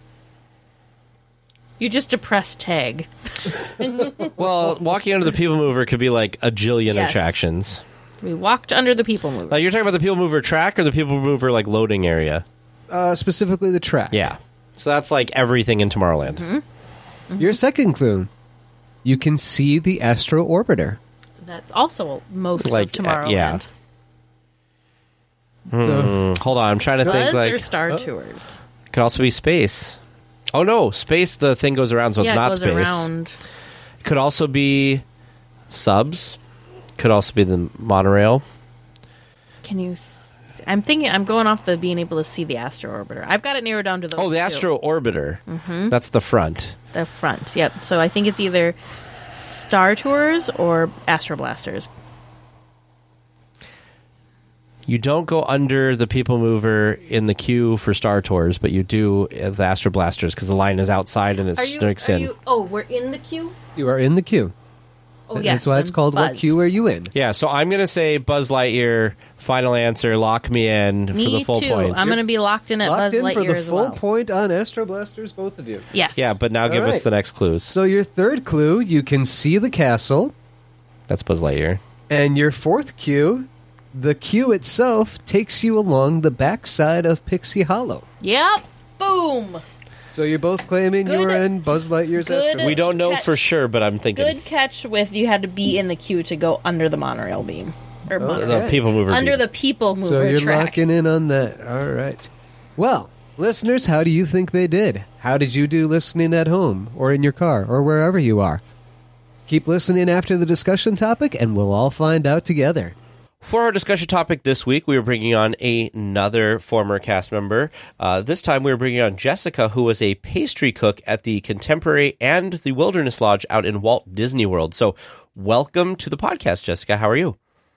You just depressed tag. Well, walking under the People Mover could be like a jillion Yes. attractions. We walked under the People Mover. Like you're talking about the People Mover track or the People Mover like loading area? Uh, specifically the track. Yeah. So that's like everything in Tomorrowland. Mm-hmm. Your second clue. You can see the Astro Orbiter. That's also most Like, of Tomorrowland. uh, yeah. So, Mm, hold on, I'm trying to Buzz think. Like, or Star Tours? could also be space. Oh no, space. The thing goes around, so yeah, it's not it goes space. around. Could also be subs. Could also be the monorail. Can you... S- I'm thinking... I'm going off the being able to see the Astro Orbiter. I've got it narrowed down to those Oh, the two. Astro Orbiter. Mm-hmm. That's the front. The front, yep. So I think it's either Star Tours or Astro Blasters. You don't go under the People Mover in the queue for Star Tours, but you do uh, the Astro Blasters because the line is outside and it Are you... snakes Are in. you oh, we're in the queue? you are in the queue. Oh, yes. That's why it's then called What Buzz. Queue Are You In? Yeah, so I'm going to say Buzz Lightyear, final answer, lock me in Me for the full too. point. I'm going to be locked in at Locked Buzz in Lightyear for the as full well. point on Astro Blasters, both of you. Yes. Yeah, but now give All us right. the next clues. So your third clue, you can see the castle. That's Buzz Lightyear. And your fourth cue, the queue itself takes you along the backside of Pixie Hollow. Yep. Boom. So you're both claiming you Good- were in Buzz Lightyear's good- Astro. We don't know catch. for sure, but I'm thinking Good catch with you had to be in the queue to go under the monorail beam. Or the, monorail. the Okay. People Mover. Under beam. the People Mover So you're track. locking in on that. All right. Well, listeners, how do you think they did? How did you do listening at home or in your car or wherever you are? Keep listening after the discussion topic, and we'll all find out together. For our discussion topic this week, we are bringing on a- another former cast member. Uh, this time, we are bringing on Jessica, who was a pastry cook at the Contemporary and the Wilderness Lodge out in Walt Disney World. So, welcome to the podcast, Jessica. How are you?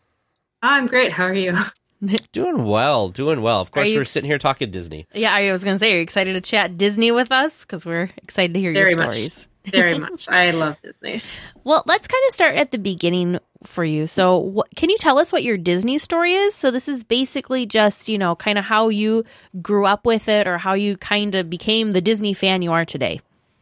I'm great. How are you? Doing well, doing well. Of course, you we're ex- sitting here talking Disney. Yeah, I was going to say, are you excited to chat Disney with us? Because we're excited to hear Very your much. stories. Very much. I love Disney. Well, let's kind of start at the beginning for you. So, wh- can you tell us what your Disney story is? So, this is basically just, you know, kind of how you grew up with it or how you kind of became the Disney fan you are today.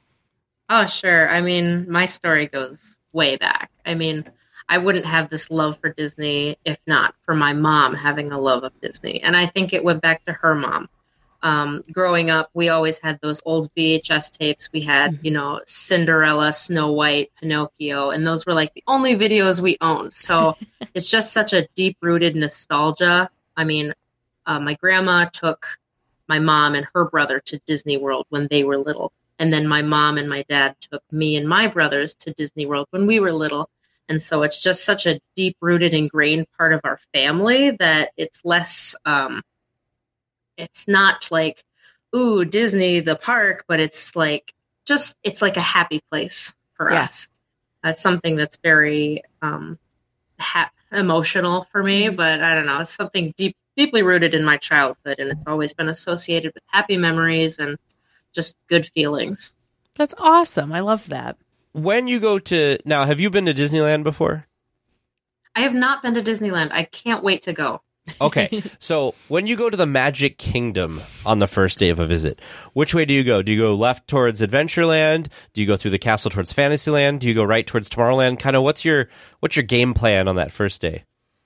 Oh, sure. I mean, my story goes way back. I mean, I wouldn't have this love for Disney if not for my mom having a love of Disney. And I think it went back to her mom. Um, growing up, we always had those old V H S tapes. We had, you know, Cinderella, Snow White, Pinocchio, and those were like the only videos we owned. So it's just such a deep-rooted nostalgia. I mean, uh, my grandma took my mom and her brother to Disney World when they were little. And then my mom and my dad took me and my brothers to Disney World when we were little. And so it's just such a deep-rooted, ingrained part of our family that it's less... Um, It's not like, ooh, Disney, the park, but it's like, just, it's like a happy place for Yeah. us. That's something that's very um, ha- emotional for me, but I don't know, it's something deep, deeply rooted in my childhood, and it's always been associated with happy memories and just good feelings. That's awesome. I love that. When you go to... Now, have you been to Disneyland before? I have not been to Disneyland. I can't wait to go. Okay, so when you go to the Magic Kingdom on the first day of a visit, which way do you go? Do you go left towards Adventureland? Do you go through the castle towards Fantasyland? Do you go right towards Tomorrowland? Kind of what's your what's your game plan on that first day?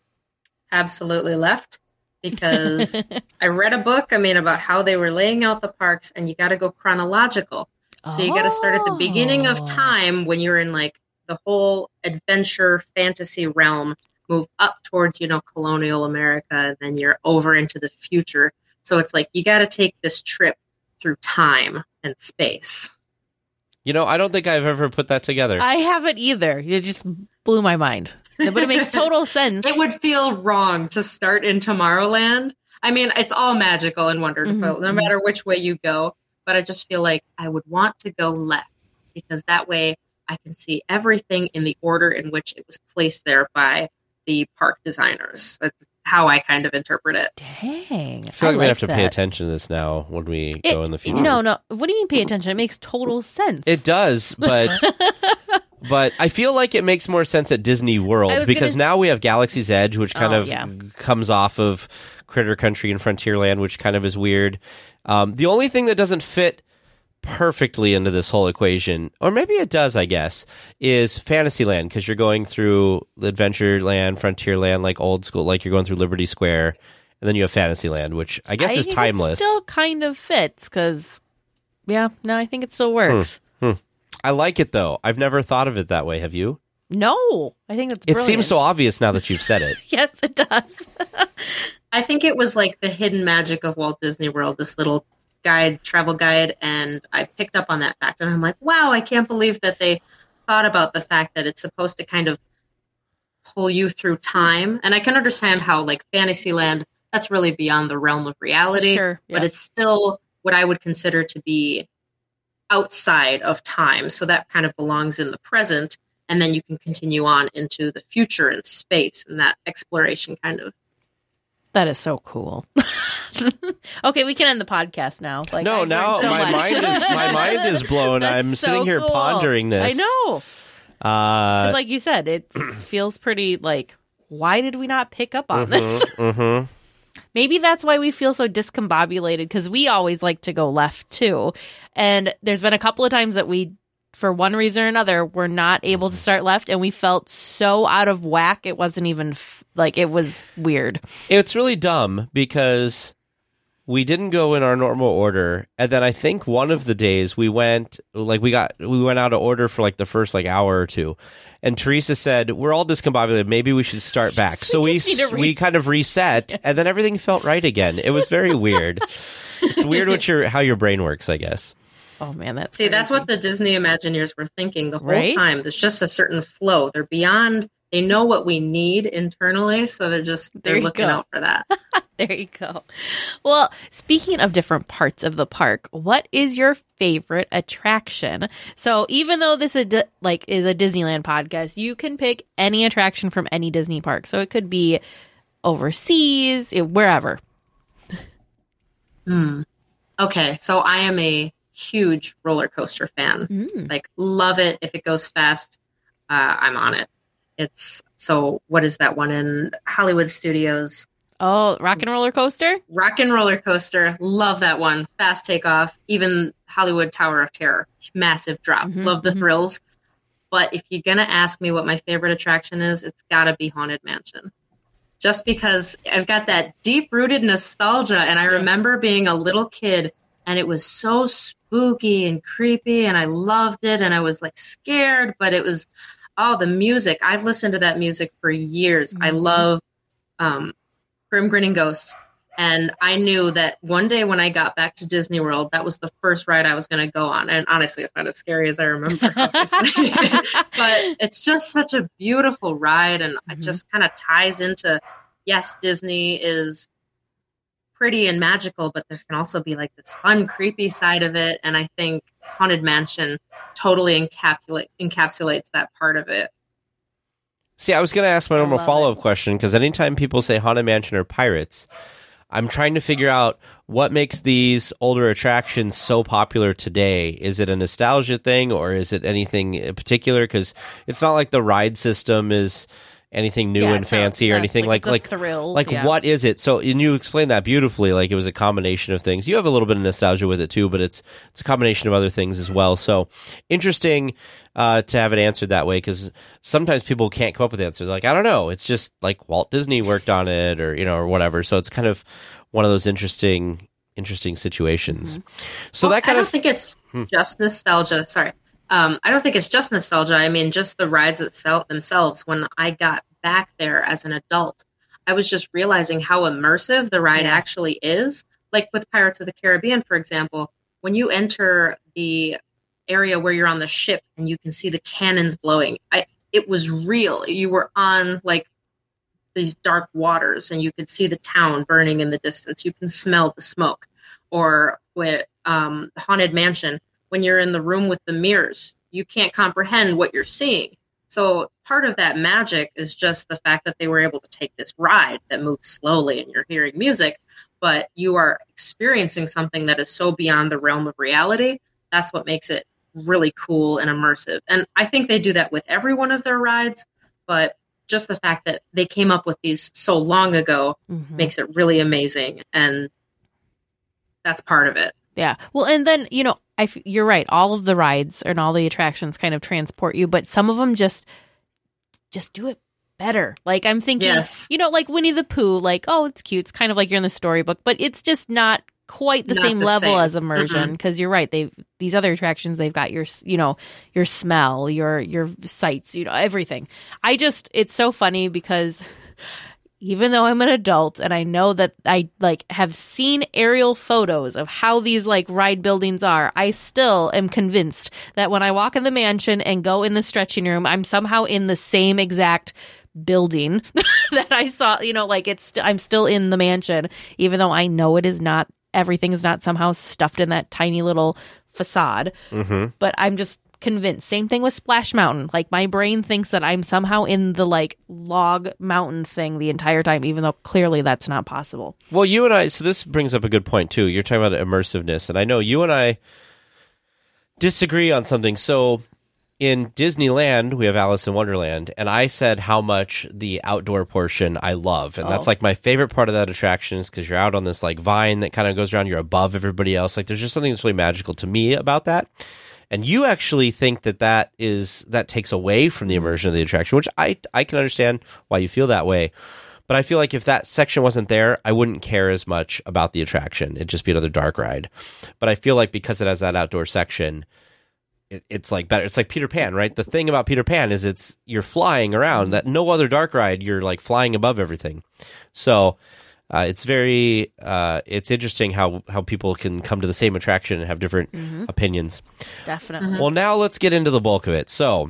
Absolutely left, because I read a book, I mean, about how they were laying out the parks, and you got to go chronological. So you got to start at the beginning of time when you're in like the whole adventure fantasy realm, move up towards, you know, colonial America, and then you're over into the future. So it's like you got to take this trip through time and space. You know, I don't think I've ever put that together. I haven't either. It just blew my mind. But it makes total sense. It would feel wrong to start in Tomorrowland. I mean, it's all magical and wonderful, Mm-hmm. no matter which way you go. But I just feel like I would want to go left, because that way I can see everything in the order in which it was placed there by the park designers. That's how I kind of interpret it. Dang. I feel like we have to that. pay attention to this now when we It- go in the future. No, no. What do you mean pay attention? It makes total sense. It does, but but I feel like it makes more sense at Disney I World was because gonna- now we have Galaxy's Edge, which kind Oh, of yeah. comes off of Critter Country and Frontierland, which kind of is weird. Um, the only thing that doesn't fit perfectly into this whole equation, or maybe it does, I guess, is Fantasyland, because you're going through Adventureland, Frontierland, like old school, like you're going through Liberty Square, and then you have Fantasyland, which I guess I is think timeless. It still kind of fits because, yeah, no, I think it still works. I like it, though. I've never thought of it that way. Have you? No, I think it's It brilliant. seems so obvious now that you've said it. Yes, it does. I think it was like the hidden magic of Walt Disney World, this little guide, travel guide, and I picked up on that fact, and I'm like, wow, I can't believe that they thought about the fact that it's supposed to kind of pull you through time. And I can understand how, like, Fantasyland, that's really beyond the realm of reality, Sure, but yeah. it's still what I would consider to be outside of time, so that kind of belongs in the present, and then you can continue on into the future and space, and that exploration kind of. That is so cool. Okay, we can end the podcast now. Like, No, I've now learned so my much. mind is my mind is blown. That's I'm so sitting here cool. pondering this. I know. Uh, 'Cause like you said, it feels pretty like, why did we not pick up on this? mhm. Maybe that's why we feel so discombobulated, because we always like to go left too. And there's been a couple of times that we, for one reason or another, were not able to start left, and we felt so out of whack. It wasn't even f- like, it was weird. It's really dumb because we didn't go in our normal order, and then I think one of the days we went like we got we went out of order for like the first like hour or two, and Teresa said we're all discombobulated. Maybe we should start back. just- so we we just need to s- we reset. kind of reset, and then everything felt right again. It was very weird. It's weird what your how your brain works, I guess. Oh man, that's See, that's crazy. what the Disney Imagineers were thinking the whole Right? time. There's just a certain flow. They're beyond. They know what we need internally, so they're just There they're you looking go. out for that. There you go. Well, speaking of different parts of the park, what is your favorite attraction? So even though this is a, like is a Disneyland podcast, you can pick any attraction from any Disney park. So it could be overseas, it- wherever. Hmm. Okay, so I am a huge roller coaster fan. Mm. Like, love it. If it goes fast, uh, I'm on it. It's so. What is that one in Hollywood Studios? Oh, Rock and Roller Coaster? Rock and Roller Coaster. Love that one. Fast takeoff. Even Hollywood Tower of Terror. Massive drop. Mhm, Love the mhm. thrills. But if you're going to ask me what my favorite attraction is, it's got to be Haunted Mansion. Just because I've got that deep-rooted nostalgia, and I Yeah. remember being a little kid, and it was so spooky and creepy, and I loved it, and I was, like, scared, but it was, oh, the music. I've listened to that music for years. I Mhm. love um, Grim Grinning Ghosts, and I knew that one day when I got back to Disney World, that was the first ride I was going to go on, and honestly, it's not as scary as I remember, obviously, but it's just such a beautiful ride, and it Mhm. just kind of ties into, yes, Disney is pretty and magical, but there can also be like this fun, creepy side of it, and I think Haunted Mansion totally encapsulate, encapsulates that part of it. See, I was going to ask my I normal love follow up question because anytime people say Haunted Mansion or Pirates, I'm trying to figure out what makes these older attractions so popular today. Is it a nostalgia thing or is it anything in particular? Because it's not like the ride system is anything new Yeah, and it's not- fancy or that's anything like, like it's a like thrill, like yeah. what is it? So and you explained that beautifully. Like it was a combination of things. You have a little bit of nostalgia with it too, but it's it's a combination of other things as well. So interesting uh, to have it answered that way because sometimes people can't come up with answers. Like I don't know. It's just like Walt Disney worked on it, or you know, or whatever. So it's kind of one of those interesting interesting situations. So Well, that kind I don't of think it's Hmm. just nostalgia. Sorry. Um, I don't think it's just nostalgia. I mean, just the rides itself themselves. When I got back there as an adult, I was just realizing how immersive the ride Yeah. actually is. Like with Pirates of the Caribbean, for example, when you enter the area where you're on the ship and you can see the cannons blowing, I, it was real. You were on like these dark waters and you could see the town burning in the distance. You can smell the smoke. Or with um, Haunted Mansion, when you're in the room with the mirrors, you can't comprehend what you're seeing. So part of that magic is just the fact that they were able to take this ride that moves slowly and you're hearing music, but you are experiencing something that is so beyond the realm of reality. That's what makes it really cool and immersive. And I think they do that with every one of their rides, but just the fact that they came up with these so long ago Mhm. makes it really amazing. And that's part of it. Yeah. Well, and then, you know, I f- you're right. All of the rides and all the attractions kind of transport you, but some of them just just do it better. Like I'm thinking, Yes. you know, like Winnie the Pooh, like, oh, it's cute. It's kind of like you're in the storybook, but it's just not quite the Not same the level same. as immersion because you're right. They've these other attractions, they've got your, s- you know, your smell, your your sights, you know, everything. I just it's so funny because even though I'm an adult and I know that I like have seen aerial photos of how these like ride buildings are, I still am convinced that when I walk in the mansion and go in the stretching room, I'm somehow in the same exact building that I saw, you know, like it's st- I'm still in the mansion, even though I know it is not, everything is not somehow stuffed in that tiny little facade. Mhm. But I'm just convinced. Same thing with Splash Mountain. Like my brain thinks that I'm somehow in the like log mountain thing the entire time, even though clearly that's not possible. Well, you and I, so this brings up a good point too. You're talking about immersiveness, and I know you and I disagree on something. So in Disneyland, we have Alice in Wonderland, and I said how much the outdoor portion I love. And that's Oh. like my favorite part of that attraction is because you're out on this like vine that kind of goes around, you're above everybody else. Like there's just something that's really magical to me about that. And you actually think that that is that takes away from the immersion of the attraction, which I I can understand why you feel that way. But I feel like if that section wasn't there, I wouldn't care as much about the attraction. It'd just be another dark ride. But I feel like because it has that outdoor section, it, it's like better. It's like Peter Pan, right? The thing about Peter Pan is it's you're flying around. That no other dark ride, you're like flying above everything. So uh, it's very uh, it's interesting how how people can come to the same attraction and have different Mm-hmm. opinions. Definitely. Well, now let's get into the bulk of it. So,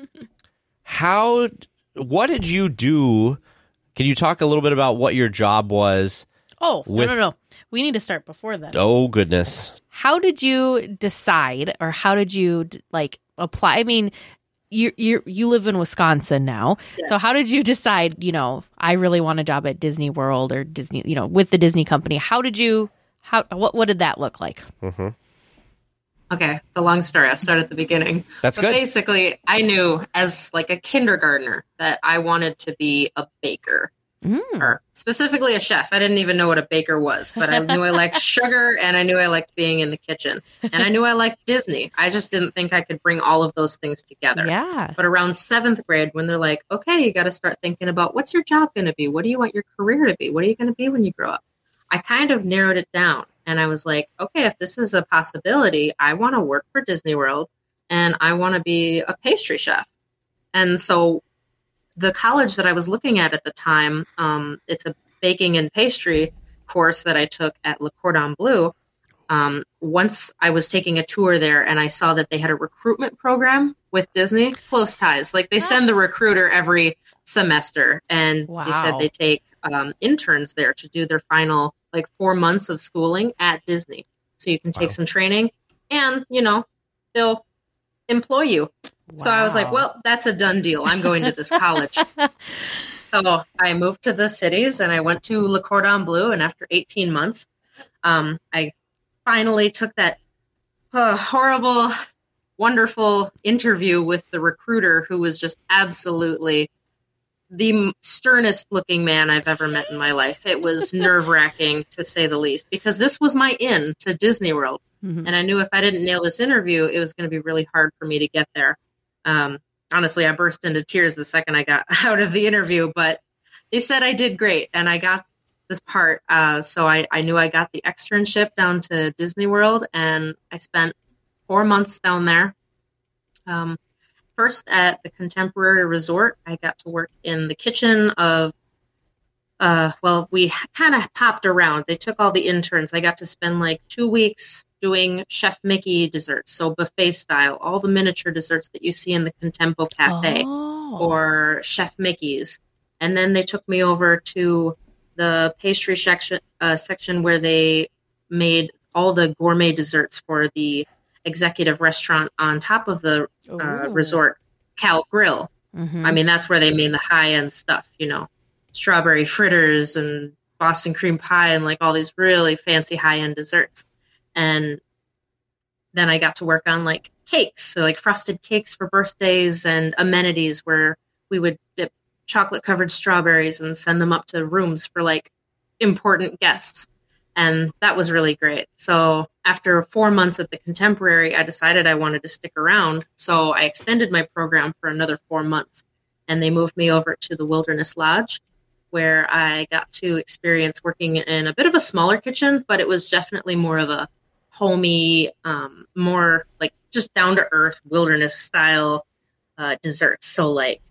how what did you do? Can you talk a little bit about what your job was? Oh, with- no, no, no. We need to start before that. Oh goodness. How did you decide, or how did you like apply? I mean, you you you live in Wisconsin now, so how did you decide? You know, I really want a job at Disney World or Disney, you know, with the Disney company. How did you? How what what did that look like? Mm-hmm. Okay, it's a long story. I'll start at the beginning. That's but good. Basically, I knew as like a kindergartner that I wanted to be a baker, Mm. or specifically a chef. I didn't even know what a baker was, but I knew I liked sugar and I knew I liked being in the kitchen. And I knew I liked Disney. I just didn't think I could bring all of those things together. Yeah. But around seventh grade, when they're like, okay, you got to start thinking about what's your job going to be? What do you want your career to be? What are you going to be when you grow up? I kind of narrowed it down. And I was like, okay, if this is a possibility, I want to work for Disney World and I want to be a pastry chef. And so the college that I was looking at at the time, um, it's a baking and pastry course that I took at Le Cordon Bleu. Um, once I was taking a tour there and I saw that they had a recruitment program with Disney, close ties. Like they send the recruiter every semester, and Wow. they said they take um, interns there to do their final like four months of schooling at Disney. So you can take Wow. some training and, you know, they'll employ you. So I was like, Wow. well, that's a done deal. I'm going to this college. So I moved to the cities and I went to Le Cordon Bleu. And after eighteen months, um, I finally took that uh, horrible, wonderful interview with the recruiter, who was just absolutely the sternest looking man I've ever met in my life. It was nerve wracking to say the least, because this was my in to Disney World. Mhm. And I knew if I didn't nail this interview, it was going to be really hard for me to get there. Um, honestly, I burst into tears the second I got out of the interview, but they said I did great and I got this part. Uh, so I, I knew I got the externship down to Disney World, and I spent four months down there. Um, first at the Contemporary Resort, I got to work in the kitchen of, uh, well, we kind of popped around. They took all the interns. I got to spend like two weeks doing Chef Mickey desserts, so buffet style, all the miniature desserts that you see in the Contempo Cafe Oh. or Chef Mickey's. And then they took me over to the pastry section, uh, section where they made all the gourmet desserts for the executive restaurant on top of the uh, Ooh. resort, Cal Grill. Mhm. I mean, that's where they made the high-end stuff, you know, strawberry fritters and Boston cream pie and like all these really fancy high-end desserts. And then I got to work on like cakes, so like frosted cakes for birthdays and amenities where we would dip chocolate covered strawberries and send them up to rooms for like important guests. And that was really great. So after four months at the Contemporary, I decided I wanted to stick around. So I extended my program for another four months and they moved me over to the Wilderness Lodge, where I got to experience working in a bit of a smaller kitchen, but it was definitely more of a homey, um, more like just down to earth wilderness style uh, desserts. So like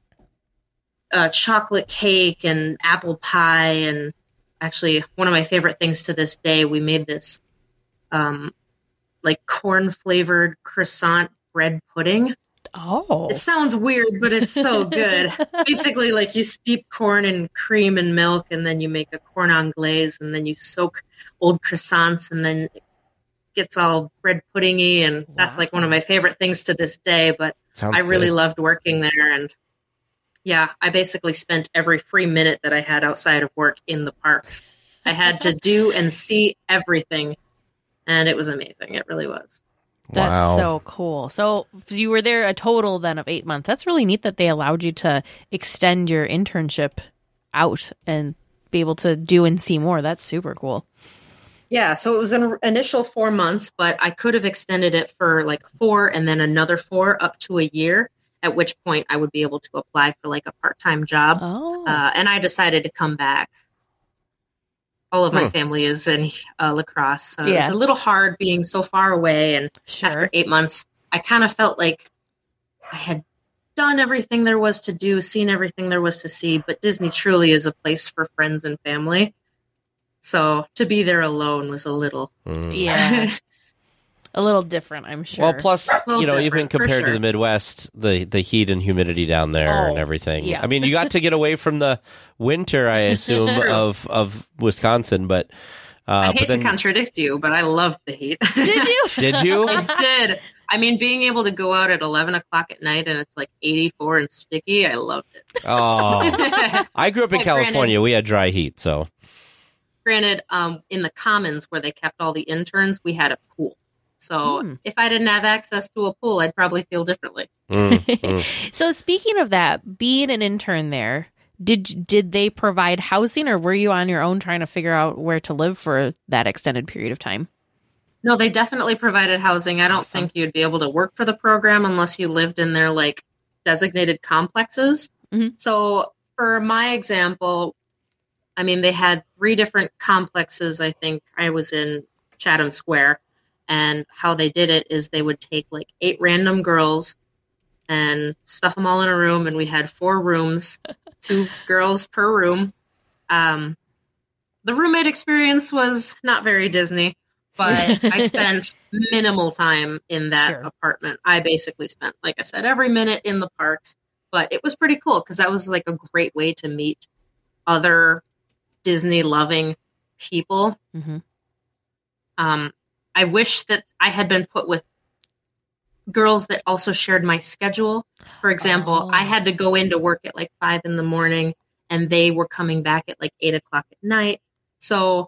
uh, chocolate cake and apple pie, and actually one of my favorite things to this day, we made this um, like corn flavored croissant bread pudding. Oh. It sounds weird, but it's so good. Basically, like you steep corn in cream and milk, and then you make a corn anglaise, and then you soak old croissants, and then it gets all bread puddingy, and that's like one of my favorite things to this day. But Sounds I really good. loved working there, and yeah, I basically spent every free minute that I had outside of work in the parks. I had to do and see everything, and it was amazing. It really was. That's Wow. so cool. So you were there a total then of eight months. That's really neat that they allowed you to extend your internship out and be able to do and see more. That's super cool. Yeah, so it was an initial four months, but I could have extended it for like four and then another four up to a year, at which point I would be able to apply for like a part-time job. Oh. Uh, and I decided to come back. All of my Hmm. family is in uh, La Crosse, so it Yeah. was a little hard being so far away. And Sure. after eight months, I kind of felt like I had done everything there was to do, seen everything there was to see. But Disney truly is a place for friends and family. So to be there alone was a little, Mm. Yeah. A little different, I'm sure. Well, plus, little you know, even different, for compared to sure. the Midwest, the, the heat and humidity down there Oh, and everything. yeah. I mean, you got to get away from the winter, I assume, True. of, of Wisconsin, but... Uh, I but hate then, to contradict you, but I loved the heat. Did you? Did you? I did. I mean, being able to go out at eleven o'clock at night and it's like eighty-four and sticky, I loved it. Oh. I grew up in But California. We had dry heat, so... Granted, um, in the commons where they kept all the interns, we had a pool. So Hmm. if I didn't have access to a pool, I'd probably feel differently. Mm, mm. So speaking of that, being an intern there, did did they provide housing, or were you on your own trying to figure out where to live for that extended period of time? No, they definitely provided housing. I don't Awesome. think you'd be able to work for the program unless you lived in their like designated complexes. Mhm. So for my example, I mean, they had three different complexes. I think I was in Chatham Square, and how they did it is they would take like eight random girls and stuff them all in a room, and we had four rooms, two girls per room. Um, the roommate experience was not very Disney, but I spent minimal time in that Sure. apartment. I basically spent, like I said, every minute in the parks, but it was pretty cool because that was like a great way to meet other Disney loving people. Mm-hmm. Um, I wish that I had been put with girls that also shared my schedule. For example, Oh. I had to go into work at like five in the morning and they were coming back at like eight o'clock at night. So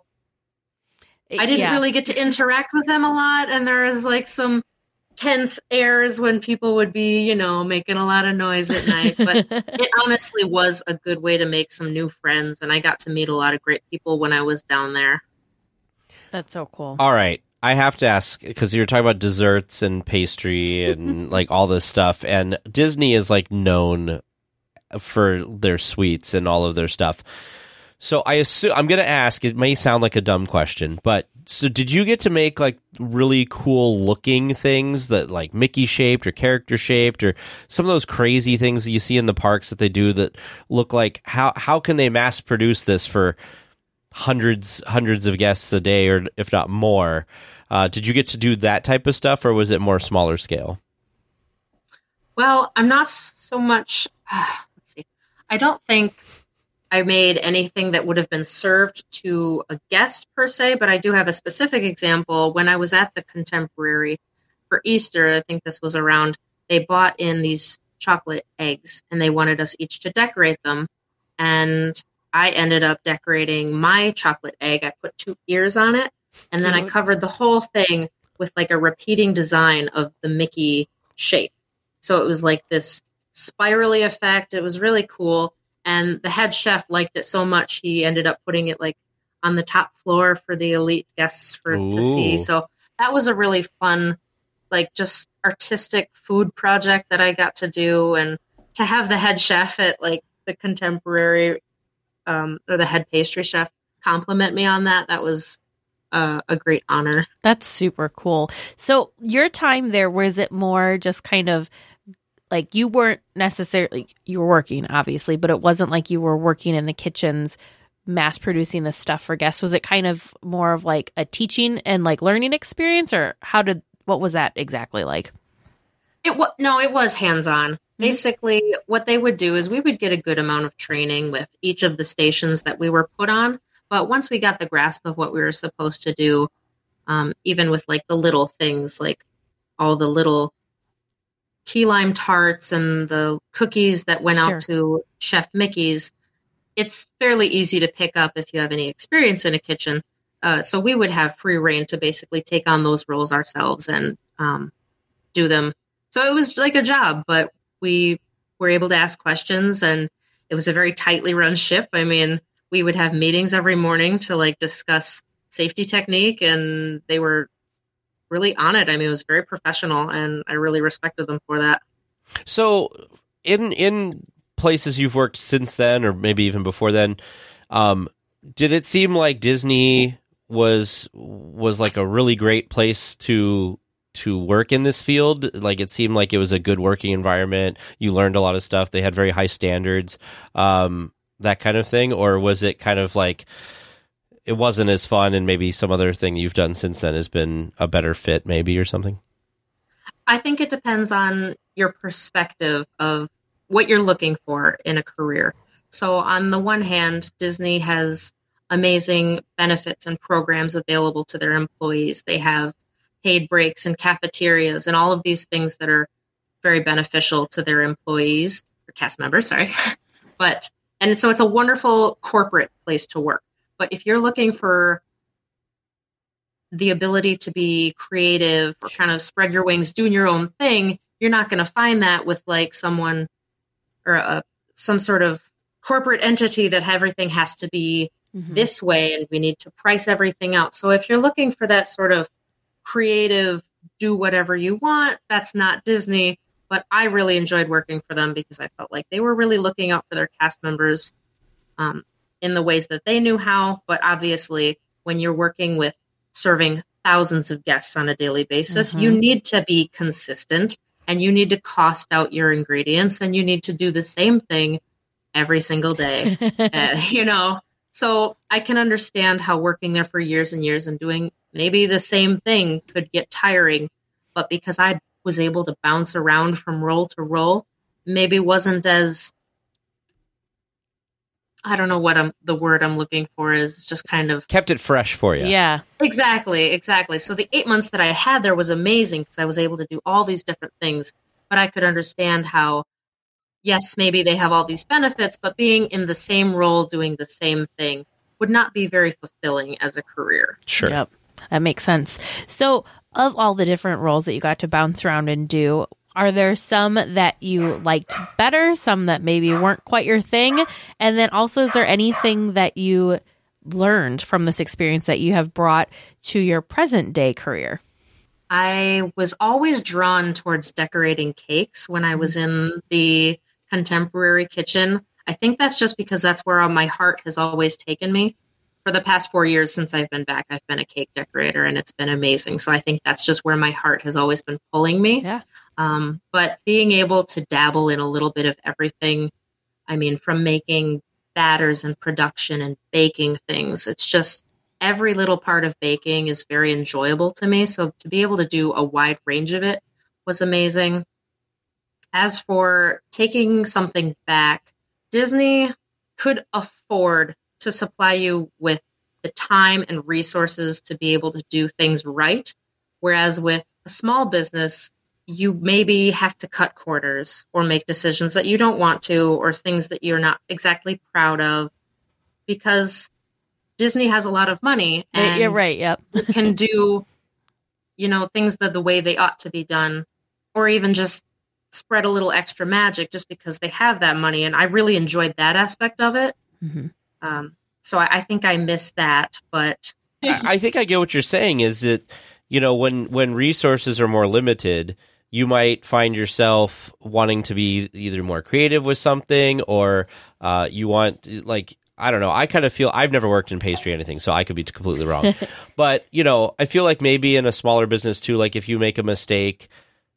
I didn't Yeah. really get to interact with them a lot. And there was like some tense airs when people would be, you know, making a lot of noise at night. But it honestly was a good way to make some new friends. And I got to meet a lot of great people when I was down there. That's so cool. All right. I have to ask, because you're talking about desserts and pastry and like all this stuff, and Disney is like known for their sweets and all of their stuff. So I assume I'm going to ask, it may sound like a dumb question, but so did you get to make like really cool looking things that like Mickey shaped or character shaped, or some of those crazy things that you see in the parks that they do that look like, how, how can they mass produce this for hundreds, hundreds of guests a day, or if not more? Uh, did you get to do that type of stuff, or was it more smaller scale? Well, I'm not s- so much. Uh, let's see. I don't think I made anything that would have been served to a guest per se, but I do have a specific example. When I was at the Contemporary for Easter, I think this was around, they bought in these chocolate eggs and they wanted us each to decorate them. And I ended up decorating my chocolate egg. I put two ears on it, and then I Cute. covered the whole thing with like a repeating design of the Mickey shape. So it was like this spirally effect. It was really cool. And the head chef liked it so much, he ended up putting it like on the top floor for the elite guests for to see. Ooh. So that was a really fun, like just artistic food project that I got to do. And to have the head chef at like the Contemporary um, or the head pastry chef compliment me on that, that was uh, a great honor. That's super cool. So your time there, was it more just kind of like you weren't necessarily, you were working obviously, but it wasn't like you were working in the kitchens mass producing this stuff for guests? Was it kind of more of like a teaching and like learning experience, or how did, what was that exactly like? It was no, it was hands-on. Basically, what they would do is we would get a good amount of training with each of the stations that we were put on. But once we got the grasp of what we were supposed to do, um, even with like the little things, like all the little key lime tarts and the cookies that went Sure. out to Chef Mickey's, it's fairly easy to pick up if you have any experience in a kitchen. Uh, so we would have free reign to basically take on those roles ourselves and um, do them. So it was like a job, but we were able to ask questions, and it was a very tightly run ship. I mean, we would have meetings every morning to like discuss safety technique, and they were really on it. I mean, it was very professional, and I really respected them for that. So, in in places you've worked since then, or maybe even before then, um, did it seem like Disney was was like a really great place to to work in this field? Like, it seemed like it was a good working environment. You learned a lot of stuff. They had very high standards, um, that kind of thing. Or was it kind of like, it wasn't as fun, and maybe some other thing you've done since then has been a better fit, maybe, or something? I think it depends on your perspective of what you're looking for in a career. So on the one hand, Disney has amazing benefits and programs available to their employees. They have paid breaks and cafeterias and all of these things that are very beneficial to their employees or cast members, sorry. But, and so it's a wonderful corporate place to work. But if you're looking for the ability to be creative or kind of spread your wings, doing your own thing, you're not going to find that with like someone or a, some sort of corporate entity that everything has to be mm-hmm. this way and we need to price everything out. So if you're looking for that sort of creative, do whatever you want, that's not Disney. But I really enjoyed working for them because I felt like they were really looking out for their cast members um, in the ways that they knew how. But obviously, when you're working with serving thousands of guests on a daily basis, mm-hmm. you need to be consistent and you need to cost out your ingredients and you need to do the same thing every single day. uh, you know, so I can understand how working there for years and years and doing maybe the same thing could get tiring, but because I was able to bounce around from role to role, maybe wasn't as, I don't know what I'm, the word I'm looking for is, just kind of kept it fresh for you. Yeah, exactly. Exactly. So the eight months that I had there was amazing because I was able to do all these different things, but I could understand how, yes, maybe they have all these benefits, but being in the same role, doing the same thing would not be very fulfilling as a career. Sure. Yep. That makes sense. So of all the different roles that you got to bounce around and do, are there some that you liked better, some that maybe weren't quite your thing? And then also, is there anything that you learned from this experience that you have brought to your present day career? I was always drawn towards decorating cakes when I was in the contemporary kitchen. I think that's just because that's where my heart has always taken me. For the past four years since I've been back, I've been a cake decorator and it's been amazing. So I think that's just where my heart has always been pulling me. Yeah. Um, but being able to dabble in a little bit of everything, I mean, from making batters and production and baking things, it's just every little part of baking is very enjoyable to me. So to be able to do a wide range of it was amazing. As for taking something back, Disney could afford to supply you with the time and resources to be able to do things right. Whereas with a small business, you maybe have to cut corners or make decisions that you don't want to, or things that you're not exactly proud of, because Disney has a lot of money and you're right. Yep. can do, you know, things that the way they ought to be done, or even just spread a little extra magic just because they have that money. And I really enjoyed that aspect of it. Mm-hmm. Um, so I, I think I missed that, but I, I think I get what you're saying is that, you know, when, when resources are more limited, you might find yourself wanting to be either more creative with something, or uh, you want, like, I don't know. I kind of feel, I've never worked in pastry or anything, so I could be completely wrong. But, you know, I feel like maybe in a smaller business too, like if you make a mistake,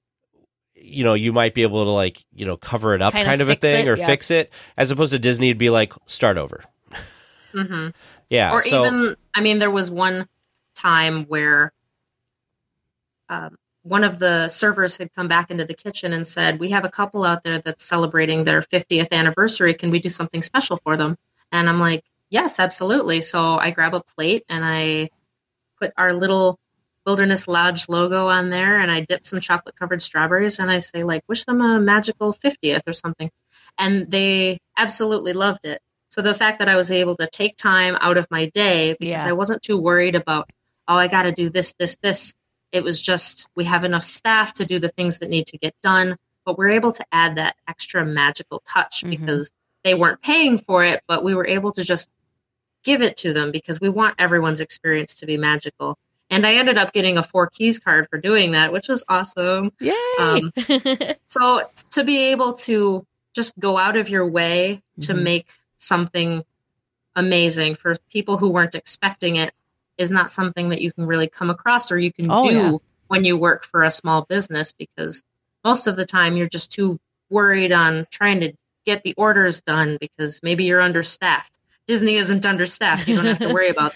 you know, you might be able to, like, you know, cover it up kind, kind of, of a thing it, or yeah. fix it, as opposed to Disney would be like, start over. Mm-hmm. Yeah. Or so, even, I mean, there was one time where um, one of the servers had come back into the kitchen and said, we have a couple out there that's celebrating their fiftieth anniversary. Can we do something special for them? And I'm like, yes, absolutely. So I grab a plate and I put our little Wilderness Lodge logo on there, and I dip some chocolate covered strawberries and I say, like, wish them a magical fiftieth or something. And they absolutely loved it. So the fact that I was able to take time out of my day, because yeah. I wasn't too worried about, oh, I got to do this, this, this. It was just, we have enough staff to do the things that need to get done, but we're able to add that extra magical touch mm-hmm. because they weren't paying for it, but we were able to just give it to them because we want everyone's experience to be magical. And I ended up getting a Four Keys card for doing that, which was awesome. Yay! Um, so to be able to just go out of your way mm-hmm. to make something amazing for people who weren't expecting it is not something that you can really come across or you can oh, do yeah. when you work for a small business, because most of the time you're just too worried on trying to get the orders done because maybe you're understaffed. Disney isn't understaffed. You don't have to worry about that.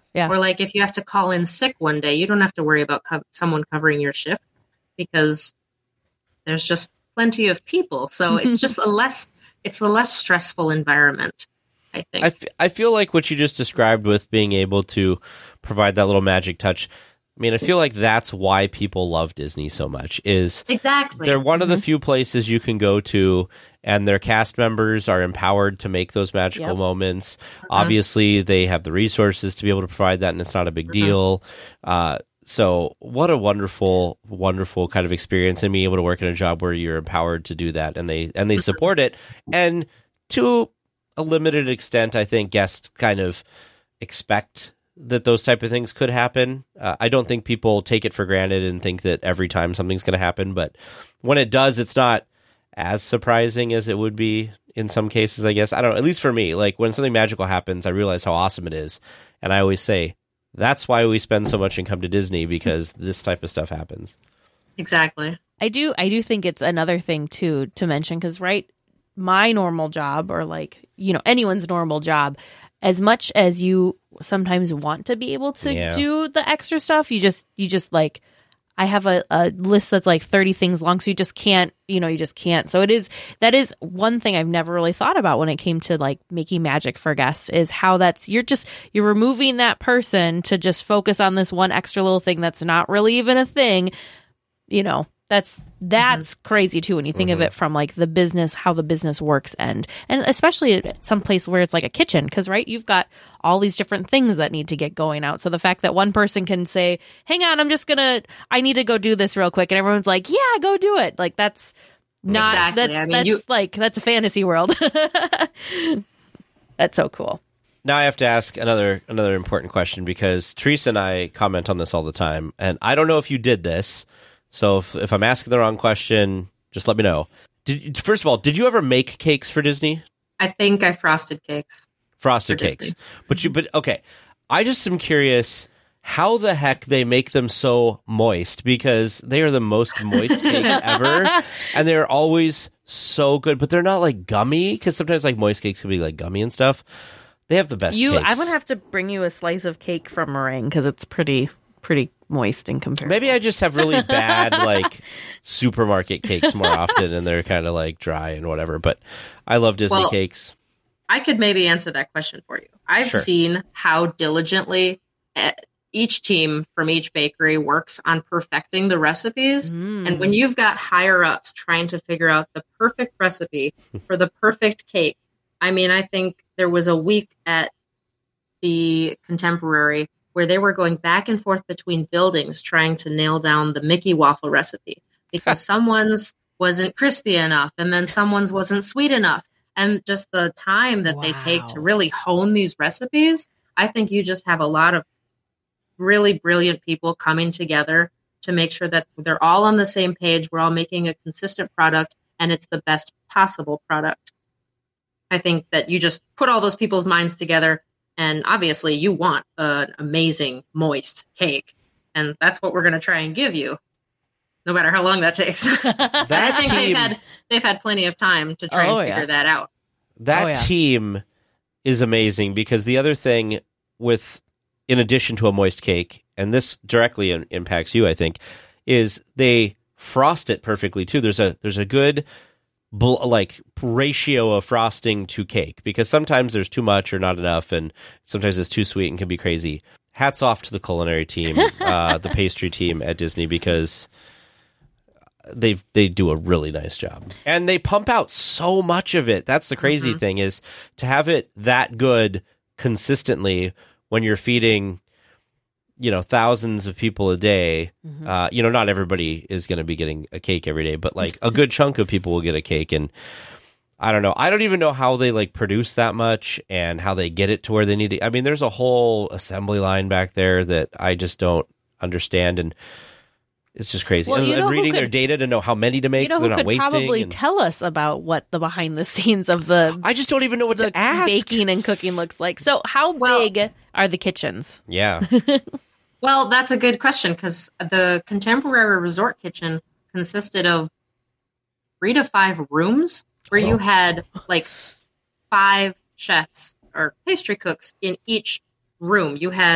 Yeah. Or like if you have to call in sick one day, you don't have to worry about co- someone covering your shift because there's just plenty of people. So it's just a less, it's a less stressful environment, I think. I, f- I feel like what you just described with being able to provide that little magic touch. I mean, I feel like that's why people love Disney so much is Exactly. they're one of the few places you can go to and their cast members are empowered to make those magical Yep. moments. Obviously, they have the resources to be able to provide that and it's not a big deal. Uh, so what a wonderful, wonderful kind of experience and being able to work in a job where you're empowered to do that and they and they support it. And to a limited extent, I think guests kind of expect that those type of things could happen. Uh, I don't think people take it for granted and think that every time something's going to happen, but when it does, it's not as surprising as it would be in some cases, I guess. I don't know, at least for me, like when something magical happens, I realize how awesome it is. And I always say, that's why we spend so much and come to Disney because this type of stuff happens. Exactly. I do I do think it's another thing too to mention because right, my normal job or like, you know, anyone's normal job, as much as you sometimes want to be able to Yeah. do the extra stuff, you just you just like I have a, a list that's like thirty things long, so you just can't, you know, you just can't. So it is that is one thing I've never really thought about when it came to like making magic for guests is how that's you're just you're removing that person to just focus on this one extra little thing that's not really even a thing, you know. That's that's mm-hmm. crazy too when you think mm-hmm. of it from like the business, how the business works end, and especially at some place where it's like a kitchen, because right, you've got all these different things that need to get going out. So the fact that one person can say, "Hang on, I'm just gonna, I need to go do this real quick," and everyone's like, "Yeah, go do it." Like that's not exactly. that's I mean, that's you- like that's a fantasy world. That's so cool. Now I have to ask another another important question because Teresa and I comment on this all the time, and I don't know if you did this. So if, if I'm asking the wrong question, just let me know. Did, first of all, did you ever make cakes for Disney? I think I frosted cakes. Frosted for cakes. Disney. But you but okay. I just am curious how the heck they make them so moist because they are the most moist cakes ever and they're always so good, but they're not like gummy because sometimes like moist cakes can be like gummy and stuff. They have the best You, cakes. I'm gonna have to bring you a slice of cake from Meringue because it's pretty pretty moist in comparison. Maybe I just have really bad like supermarket cakes more often and they're kind of like dry and whatever, but I love Disney Well, cakes. I could maybe answer that question for you. I've Sure. seen how diligently uh, each team from each bakery works on perfecting the recipes. Mm. And when you've got higher ups trying to figure out the perfect recipe for the perfect cake, I mean, I think there was a week at the Contemporary where they were going back and forth between buildings trying to nail down the Mickey waffle recipe because someone's wasn't crispy enough and then someone's wasn't sweet enough. And just the time that they take to Wow. really hone these recipes, I think you just have a lot of really brilliant people coming together to make sure that they're all on the same page. We're all making a consistent product and it's the best possible product. I think that you just put all those people's minds together. And obviously, you want an amazing, moist cake. And that's what we're going to try and give you, no matter how long that takes. That I think team, they've had, they've had plenty of time to try Oh, and yeah. figure that out. that Oh, yeah. team is amazing because the other thing with, in addition to a moist cake, and this directly in, impacts you, I think, is they frost it perfectly too. There's a there's a good bl- like ratio of frosting to cake because sometimes there's too much or not enough, and sometimes it's too sweet and can be crazy. Hats off to the culinary team, uh, the pastry team at Disney because they they do a really nice job and they pump out so much of it. That's the crazy Mhm. thing is to have it that good consistently when you're feeding, you know, thousands of people a day. Mhm. Uh, you know, not everybody is going to be getting a cake every day, but like a good chunk of people will get a cake. And I don't know. I don't even know how they like produce that much and how they get it to where they need it. I mean, there's a whole assembly line back there that I just don't understand. And it's just crazy. Well, and you know and who reading their could- data to know how many to make You know so who they're not could wasting. probably and- tell us about what the behind the scenes of the I just don't even know what the to ask. baking and cooking looks like. So, how Well- big are the kitchens? Yeah. Well, that's a good question because the Contemporary Resort Kitchen consisted of three to five rooms where Oh. you had like five chefs or pastry cooks in each room. You had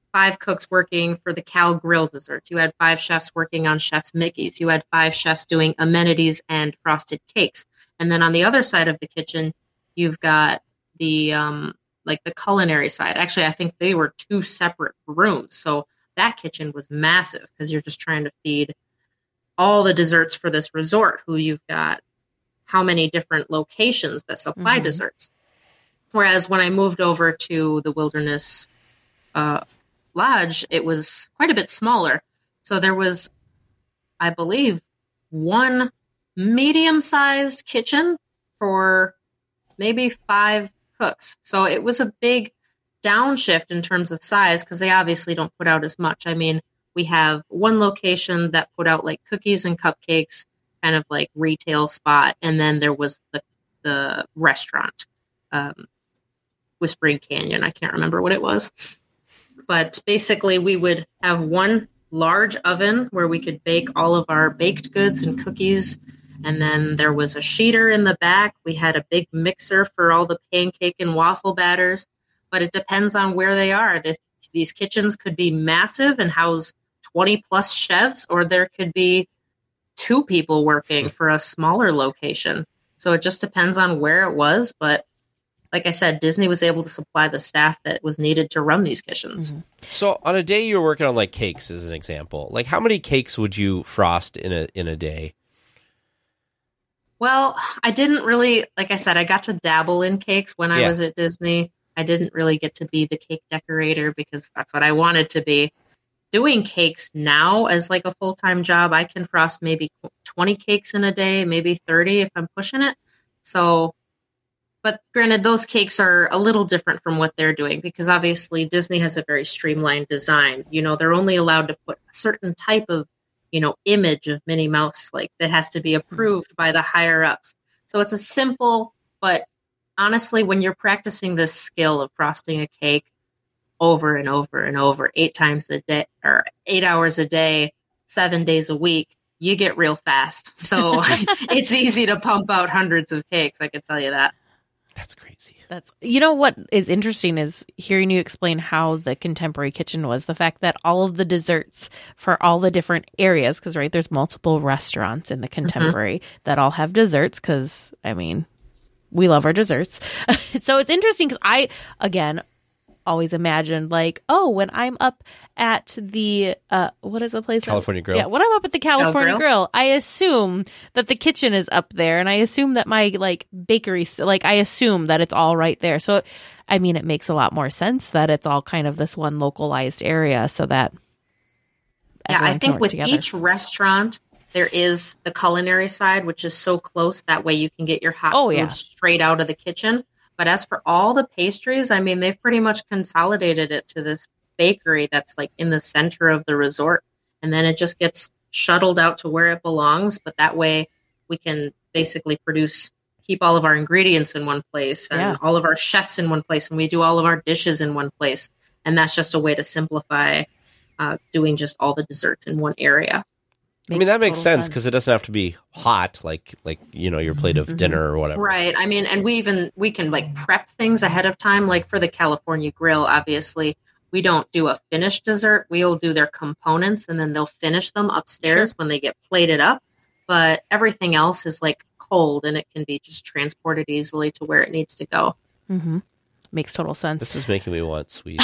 five cooks working for the Cal Grill desserts. You had five chefs working on Chef's Mickey's. You had five chefs doing amenities and frosted cakes. And then on the other side of the kitchen, you've got the um, like the culinary side. Actually, I think they were two separate rooms. So that kitchen was massive because you're just trying to feed all the desserts for this resort, who you've got how many different locations that supply mm-hmm. desserts. Whereas when I moved over to the Wilderness uh, Lodge, it was quite a bit smaller. So there was, I believe, one medium-sized kitchen for maybe five cooks. So it was a big downshift in terms of size because they obviously don't put out as much. I mean, we have one location that put out like cookies and cupcakes, kind of like retail spot. And then there was the, the restaurant, um, Whispering Canyon. I can't remember what it was. But basically we would have one large oven where we could bake all of our baked goods and cookies. And then there was a sheeter in the back. We had a big mixer for all the pancake and waffle batters. But it depends on where they are. This, these kitchens could be massive and house twenty plus chefs, or there could be two people working for a smaller location. So it just depends on where it was. But like I said, Disney was able to supply the staff that was needed to run these kitchens. Mm-hmm. So on a day you were working on like cakes as an example, like how many cakes would you frost in a in a day? Well, I didn't really, like I said, I got to dabble in cakes when I yeah. was at Disney. I didn't really get to be the cake decorator because that's what I wanted to be. Doing cakes now as like a full-time job, I can frost maybe twenty cakes in a day, maybe thirty if I'm pushing it. So, but granted, those cakes are a little different from what they're doing because obviously Disney has a very streamlined design. You know, they're only allowed to put a certain type of, you know, image of Minnie Mouse, like that has to be approved by the higher ups. So it's a simple, but honestly, when you're practicing this skill of frosting a cake over and over and over, eight times a day or eight hours a day, seven days a week, you get real fast. So it's easy to pump out hundreds of cakes. I can tell you that. That's crazy. That's, you know, what is interesting is hearing you explain how the contemporary kitchen was, the fact that all of the desserts for all the different areas, because right, there's multiple restaurants in the contemporary mm-hmm. that all have desserts. Because I mean, we love our desserts. So it's interesting because I, again, always imagined like, oh, when I'm up at the, uh, what is the place? California that, Grill. Yeah, when I'm up at the California Grill? Grill, I assume that the kitchen is up there, and I assume that my like bakery, like I assume that it's all right there. So, I mean, it makes a lot more sense that it's all kind of this one localized area, so that yeah, I think with together. Each restaurant, there is the culinary side, which is so close that way you can get your hot oh, food yeah. straight out of the kitchen. But as for all the pastries, I mean, they've pretty much consolidated it to this bakery that's like in the center of the resort. And then it just gets shuttled out to where it belongs. But that way we can basically produce, keep all of our ingredients in one place and yeah. all of our chefs in one place. And we do all of our dishes in one place. And that's just a way to simplify uh, doing just all the desserts in one area. I mean, that makes sense because it doesn't have to be hot, like, like you know, your plate of mm-hmm. dinner or whatever. Right. I mean, and we even, we can like prep things ahead of time. Like for the California Grill, obviously, we don't do a finished dessert. We'll do their components and then they'll finish them upstairs sure. when they get plated up. But everything else is like cold and it can be just transported easily to where it needs to go. Mm-hmm. Makes total sense. This is making me want sweets.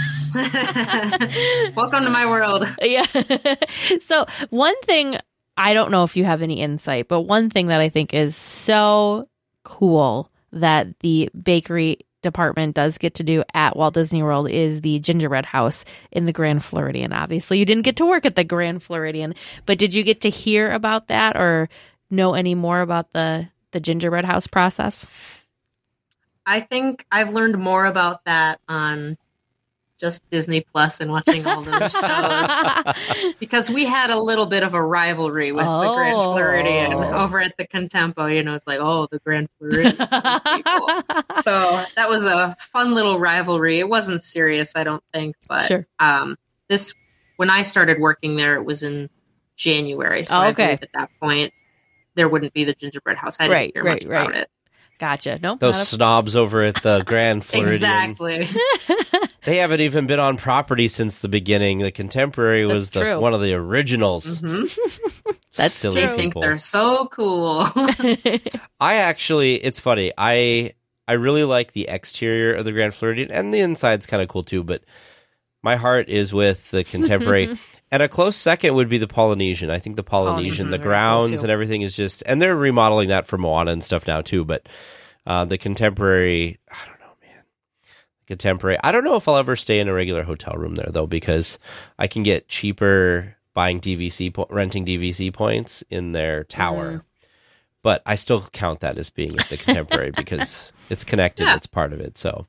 Welcome to my world. Yeah. So one thing, I don't know if you have any insight, but one thing that I think is so cool that the bakery department does get to do at Walt Disney World is the gingerbread house in the Grand Floridian. Obviously, you didn't get to work at the Grand Floridian, but did you get to hear about that or know any more about the, the gingerbread house process? I think I've learned more about that on just Disney Plus and watching all those shows because we had a little bit of a rivalry with oh. the Grand Floridian over at the Contempo. You know, it's like, oh, the Grand Floridian. People. So that was a fun little rivalry. It wasn't serious, I don't think, but sure. um, this when I started working there, it was in January. So oh, I okay. believe at that point there wouldn't be the gingerbread house. I didn't right, hear right, much about right. it. Gotcha. Nope. Those not a- snobs over at the Grand Floridian. Exactly. They haven't even been on property since the beginning. The Contemporary was That's the true. one of the originals. Mm-hmm. That's Silly true. They think people. they're so cool. I actually, it's funny. I I really like the exterior of the Grand Floridian, and the inside's kind of cool too. But my heart is with the Contemporary, and a close second would be the Polynesian. I think the Polynesian, Polynesian's the very cool, grounds too. and everything is just, and they're remodeling that for Moana and stuff now too. But uh, the Contemporary, I don't know, man. Contemporary. I don't know if I'll ever stay in a regular hotel room there though, because I can get cheaper buying D V C po- renting D V C points in their tower. Mm-hmm. But I still count that as being at the Contemporary because it's connected. Yeah. It's part of it. So,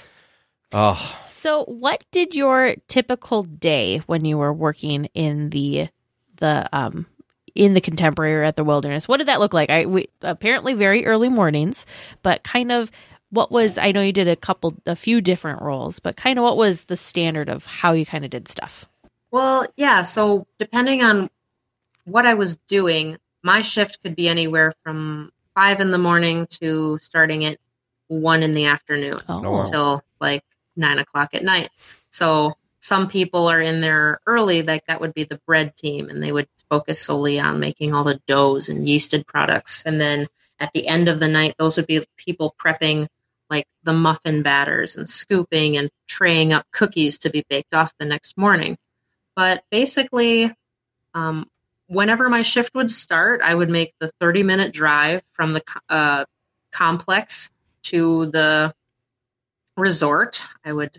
oh, So, what did your typical day when you were working in the the um in the Contemporary or at the Wilderness? What did that look like? I we, apparently very early mornings, but kind of what was? I know you did a couple, a few different roles, but kind of what was the standard of how you kind of did stuff? Well, yeah. So depending on what I was doing, my shift could be anywhere from five in the morning to starting at one in the afternoon Oh, wow. until like nine o'clock at night. So some people are in there early, like that would be the bread team, and they would focus solely on making all the doughs and yeasted products. And then at the end of the night, those would be people prepping like the muffin batters and scooping and traying up cookies to be baked off the next morning. But basically, um, whenever my shift would start, I would make the thirty minute drive from the uh, complex to the resort. I would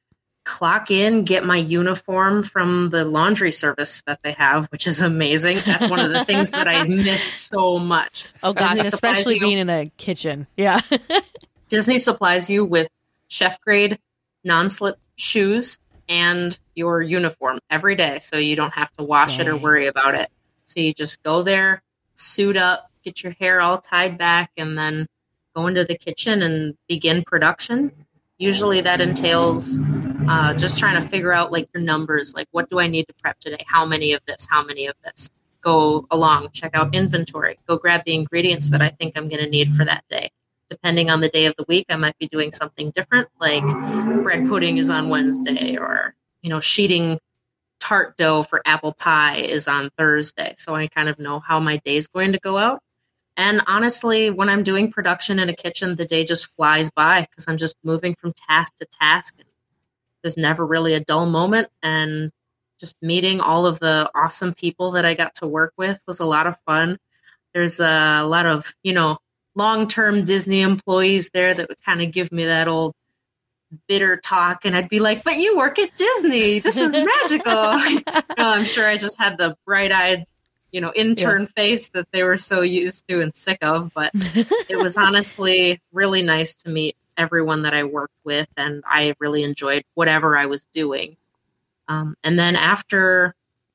clock in, get my uniform from the laundry service that they have, which is amazing. That's one of the things that I miss so much. Oh gosh, Disney supplies especially you- being in a kitchen. Yeah. Disney supplies you with chef grade non-slip shoes and your uniform every day, so you don't have to wash it or Dang. worry about it. So you just go there, suit up, get your hair all tied back, and then go into the kitchen and begin production. Usually that entails uh, just trying to figure out like your numbers, like what do I need to prep today? How many of this? How many of this? Go along, check out inventory, go grab the ingredients that I think I'm going to need for that day. Depending on the day of the week, I might be doing something different, like bread pudding is on Wednesday, or, you know, sheeting tart dough for apple pie is on Thursday. So I kind of know how my day is going to go out. And honestly, when I'm doing production in a kitchen, the day just flies by because I'm just moving from task to task. And there's never really a dull moment. And just meeting all of the awesome people that I got to work with was a lot of fun. There's a lot of, you know, long-term Disney employees there that would kind of give me that old bitter talk, and I'd be like, but you work at Disney, this is magical. No, I'm sure I just had the bright-eyed, you know, intern yeah. face that they were so used to and sick of, but it was honestly really nice to meet everyone that I worked with, and I really enjoyed whatever I was doing. Um, and then after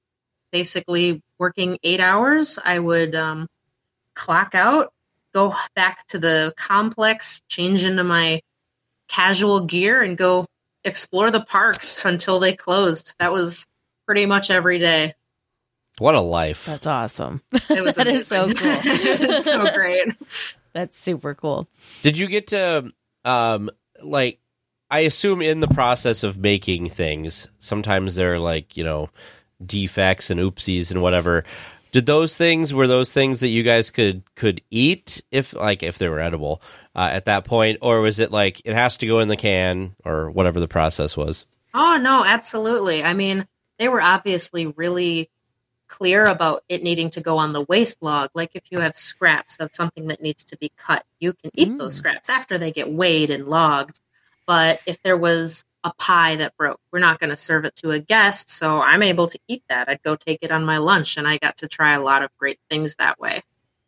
basically working eight hours, I would um, clock out, go back to the complex, change into my casual gear, and go explore the parks until they closed. That was pretty much every day. What a life. That's awesome. It was That is so amazing. cool. It was so great. That's super cool. Did you get to, um, like, I assume in the process of making things, sometimes there are like, you know, defects and oopsies and whatever. Did those things, were those things that you guys could could eat if like if they were edible uh, at that point, or was it like it has to go in the can or whatever the process was? Oh no, absolutely. I mean, they were obviously really clear about it needing to go on the waste log. Like if you have scraps of something that needs to be cut, you can eat Mm. those scraps after they get weighed and logged. But if there was a pie that broke, we're not going to serve it to a guest, so I'm able to eat that. I'd go take it on my lunch, and I got to try a lot of great things that way.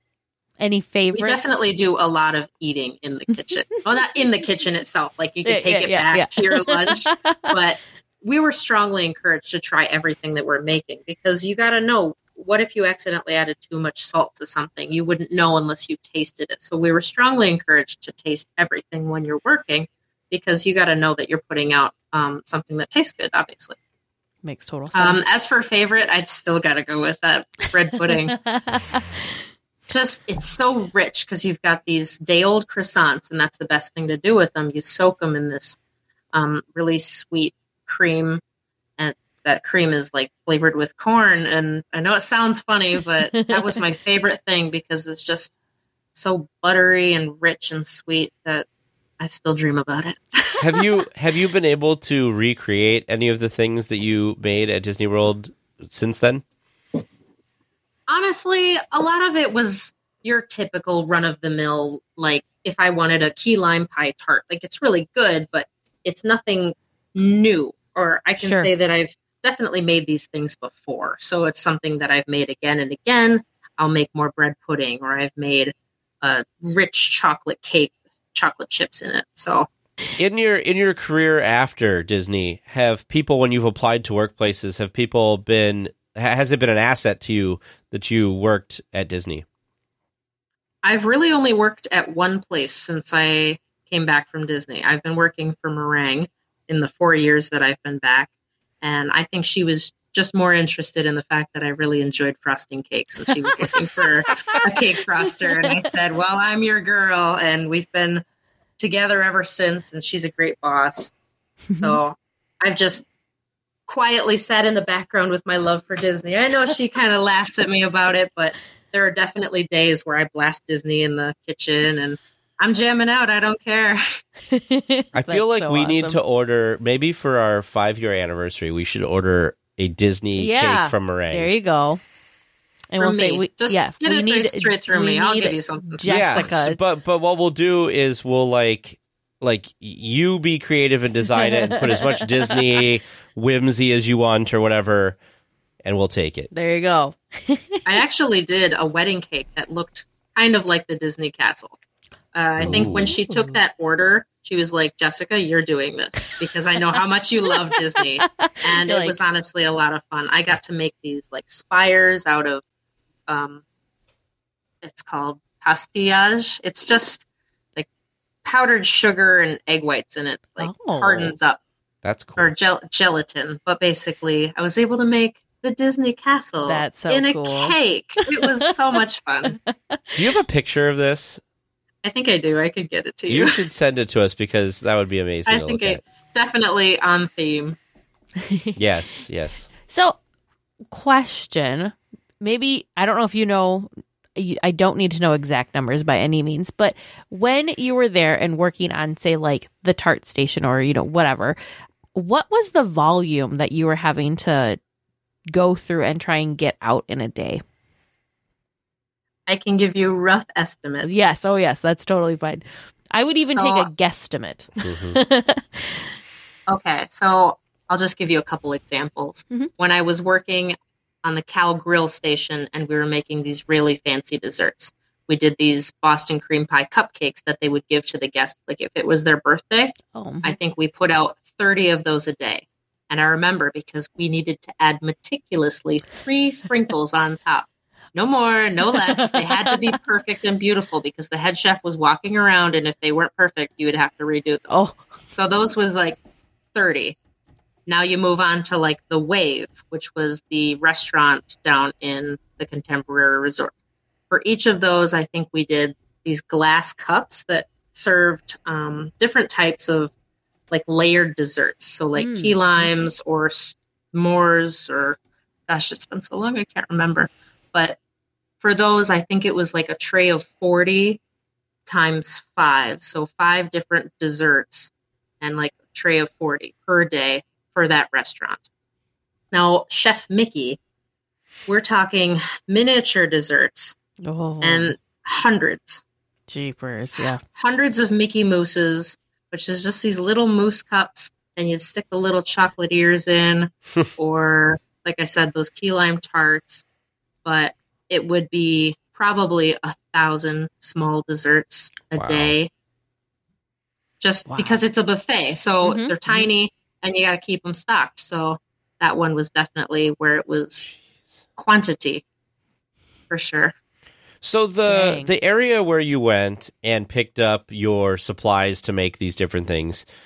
Any favorites? We definitely do a lot of eating in the kitchen. Well, not in the kitchen itself. Like you can Yeah, take yeah, it yeah, back yeah. to your lunch. But we were strongly encouraged to try everything that we're making, because you got to know, what if you accidentally added too much salt to something? You wouldn't know unless you tasted it. So we were strongly encouraged to taste everything when you're working, because you got to know that you're putting out um, something that tastes good, obviously. Makes total sense. Um, as for favorite, I'd still got to go with that bread pudding. just, it's so rich because you've got these day-old croissants, and that's the best thing to do with them. You soak them in this um, really sweet cream, and that cream is like flavored with corn. And I know it sounds funny, but that was my favorite thing because it's just so buttery and rich and sweet that I still dream about it. have you have you been able to recreate any of the things that you made at Disney World since then? Honestly, a lot of it was your typical run-of-the-mill, like if I wanted a key lime pie tart. Like, it's really good, but it's nothing new. Or I can Sure. say that I've definitely made these things before. So it's something that I've made again and again. I'll make more bread pudding, or I've made a rich chocolate cake with chocolate chips in it. So In your in your career after Disney, have people, when you've applied to workplaces, have people been, has it been an asset to you that you worked at Disney? I've really only worked at one place since I came back from Disney. I've been working for Meringue in the four years that I've been back. And I think she was just more interested in the fact that I really enjoyed frosting cakes. And she was looking for a cake froster. And I said, well, I'm your girl. And we've been together ever since. And she's a great boss. So I've just quietly sat in the background with my love for Disney. I know she kind of laughs at me about it, but there are definitely days where I blast Disney in the kitchen and I'm jamming out. I don't care. I feel like so we need awesome. to order, maybe for our five-year anniversary, we should order a Disney Yeah, cake from Meringue. There you go. And For we'll say, me. we, Just yeah, get we it need straight through we me. I'll need give you something. Jessica. Yeah, but but what we'll do is we'll like like you be creative and design it and put as much Disney whimsy as you want or whatever, and we'll take it. There you go. I actually did a wedding cake that looked kind of like the Disney castle. Uh, I think when she took that order, she was like, Jessica, you're doing this because I know how much you love Disney. And You're it like- was honestly a lot of fun. I got to make these like spires out of, um, it's called pastillage. It's just like powdered sugar and egg whites in it, like Oh. hardens up, That's cool. or gel- gelatin. But basically, I was able to make the Disney castle That's so in a cool. cake. It was so much fun. Do you have a picture of this? I think I do. I could get it to you. You should send it to us because that would be amazing I to think look it definitely on theme. at. Yes, yes. So, question. Maybe, I don't know if you know, you- I don't need to know exact numbers by any means, but when you were there and working on, say, like the tart station or, you know, whatever, what was the volume that you were having to go through and try and get out in a day? I can give you rough estimates. Yes. Oh, yes. That's totally fine. I would even So- take a guesstimate. Mhm. Okay, so I'll just give you a couple examples. Mhm. When I was working on the Cal Grill station and we were making these really fancy desserts, we did these Boston cream pie cupcakes that they would give to the guests. Like if it was their birthday, Oh, I think we put out thirty of those a day. And I remember because we needed to add meticulously three sprinkles on top. No more, no less. They had to be perfect and beautiful because the head chef was walking around, and if they weren't perfect, you would have to redo them. oh, So those was like thirty. Now you move on to like the Wave, which was the restaurant down in the Contemporary Resort. For each of those, I think we did these glass cups that served um, different types of like layered desserts. So like Mm. key limes or s'mores or, gosh, it's been so long, I can't remember. But for those, I think it was like a tray of forty times five. So five different desserts and like a tray of forty per day for that restaurant. Now, Chef Mickey, we're talking miniature desserts oh, and hundreds, jeepers. Yeah. hundreds of Mickey mousses, which is just these little mousse cups, and you stick the little chocolate ears in, or like I said, those key lime tarts. But it would be probably a thousand small desserts a Wow. day, just Wow. because it's a buffet. So Mhm, they're tiny, and you got to keep them stocked. So that one was definitely where it was quantity, for sure. So the Dang. the area where you went and picked up your supplies to make these different things,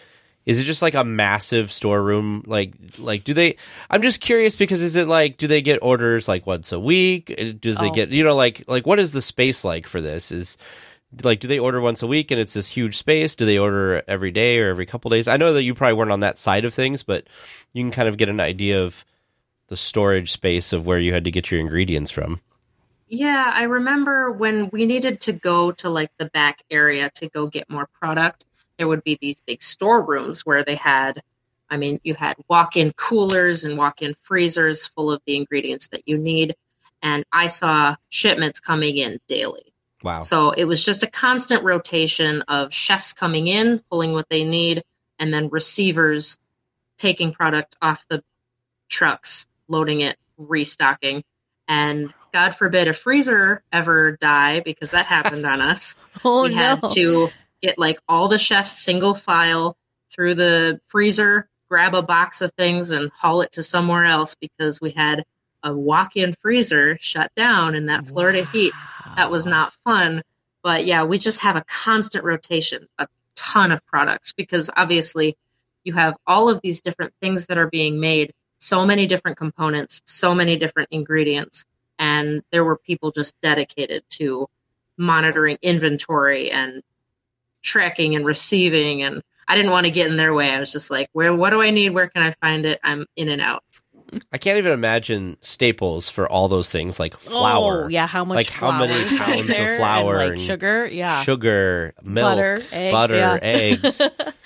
Is it just like a massive storeroom? Like, like do they? I'm just curious because is it like, do they get orders like once a week? Does Oh. they get, you know, like, like what is the space like for this? Is like, do they order once a week and it's this huge space? Do they order every day or every couple days? I know that you probably weren't on that side of things, but you can kind of get an idea of the storage space of where you had to get your ingredients from. Yeah, I remember when we needed to go to like the back area to go get more product, there would be these big storerooms where they had, I mean, you had walk-in coolers and walk-in freezers full of the ingredients that you need. And I saw shipments coming in daily. Wow. So it was just a constant rotation of chefs coming in, pulling what they need, and then receivers taking product off the trucks, loading it, restocking. And God forbid a freezer ever die, because that happened on us. Oh, we no. had to get like all the chefs single file through the freezer, grab a box of things and haul it to somewhere else because we had a walk-in freezer shut down in that Florida heat. That was not fun. But yeah, we just have a constant rotation, a ton of products, because obviously you have all of these different things that are being made, so many different components, so many different ingredients. And there were people just dedicated to monitoring inventory and tracking and receiving. And I didn't want to get in their way. I was just like, where, what do I need? Where can I find it? I'm in and out. I can't even imagine staples for all those things like flour. Oh, yeah, how much Like how flour many is pounds of there, flour and, like and sugar, yeah. Sugar, milk, Butter, eggs, butter, yeah. eggs.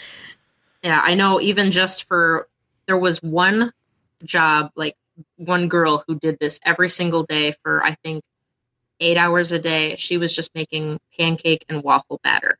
Yeah, I know even just for, there was one job, like one girl who did this every single day for, I think, eight hours a day. She was just making pancake and waffle batter.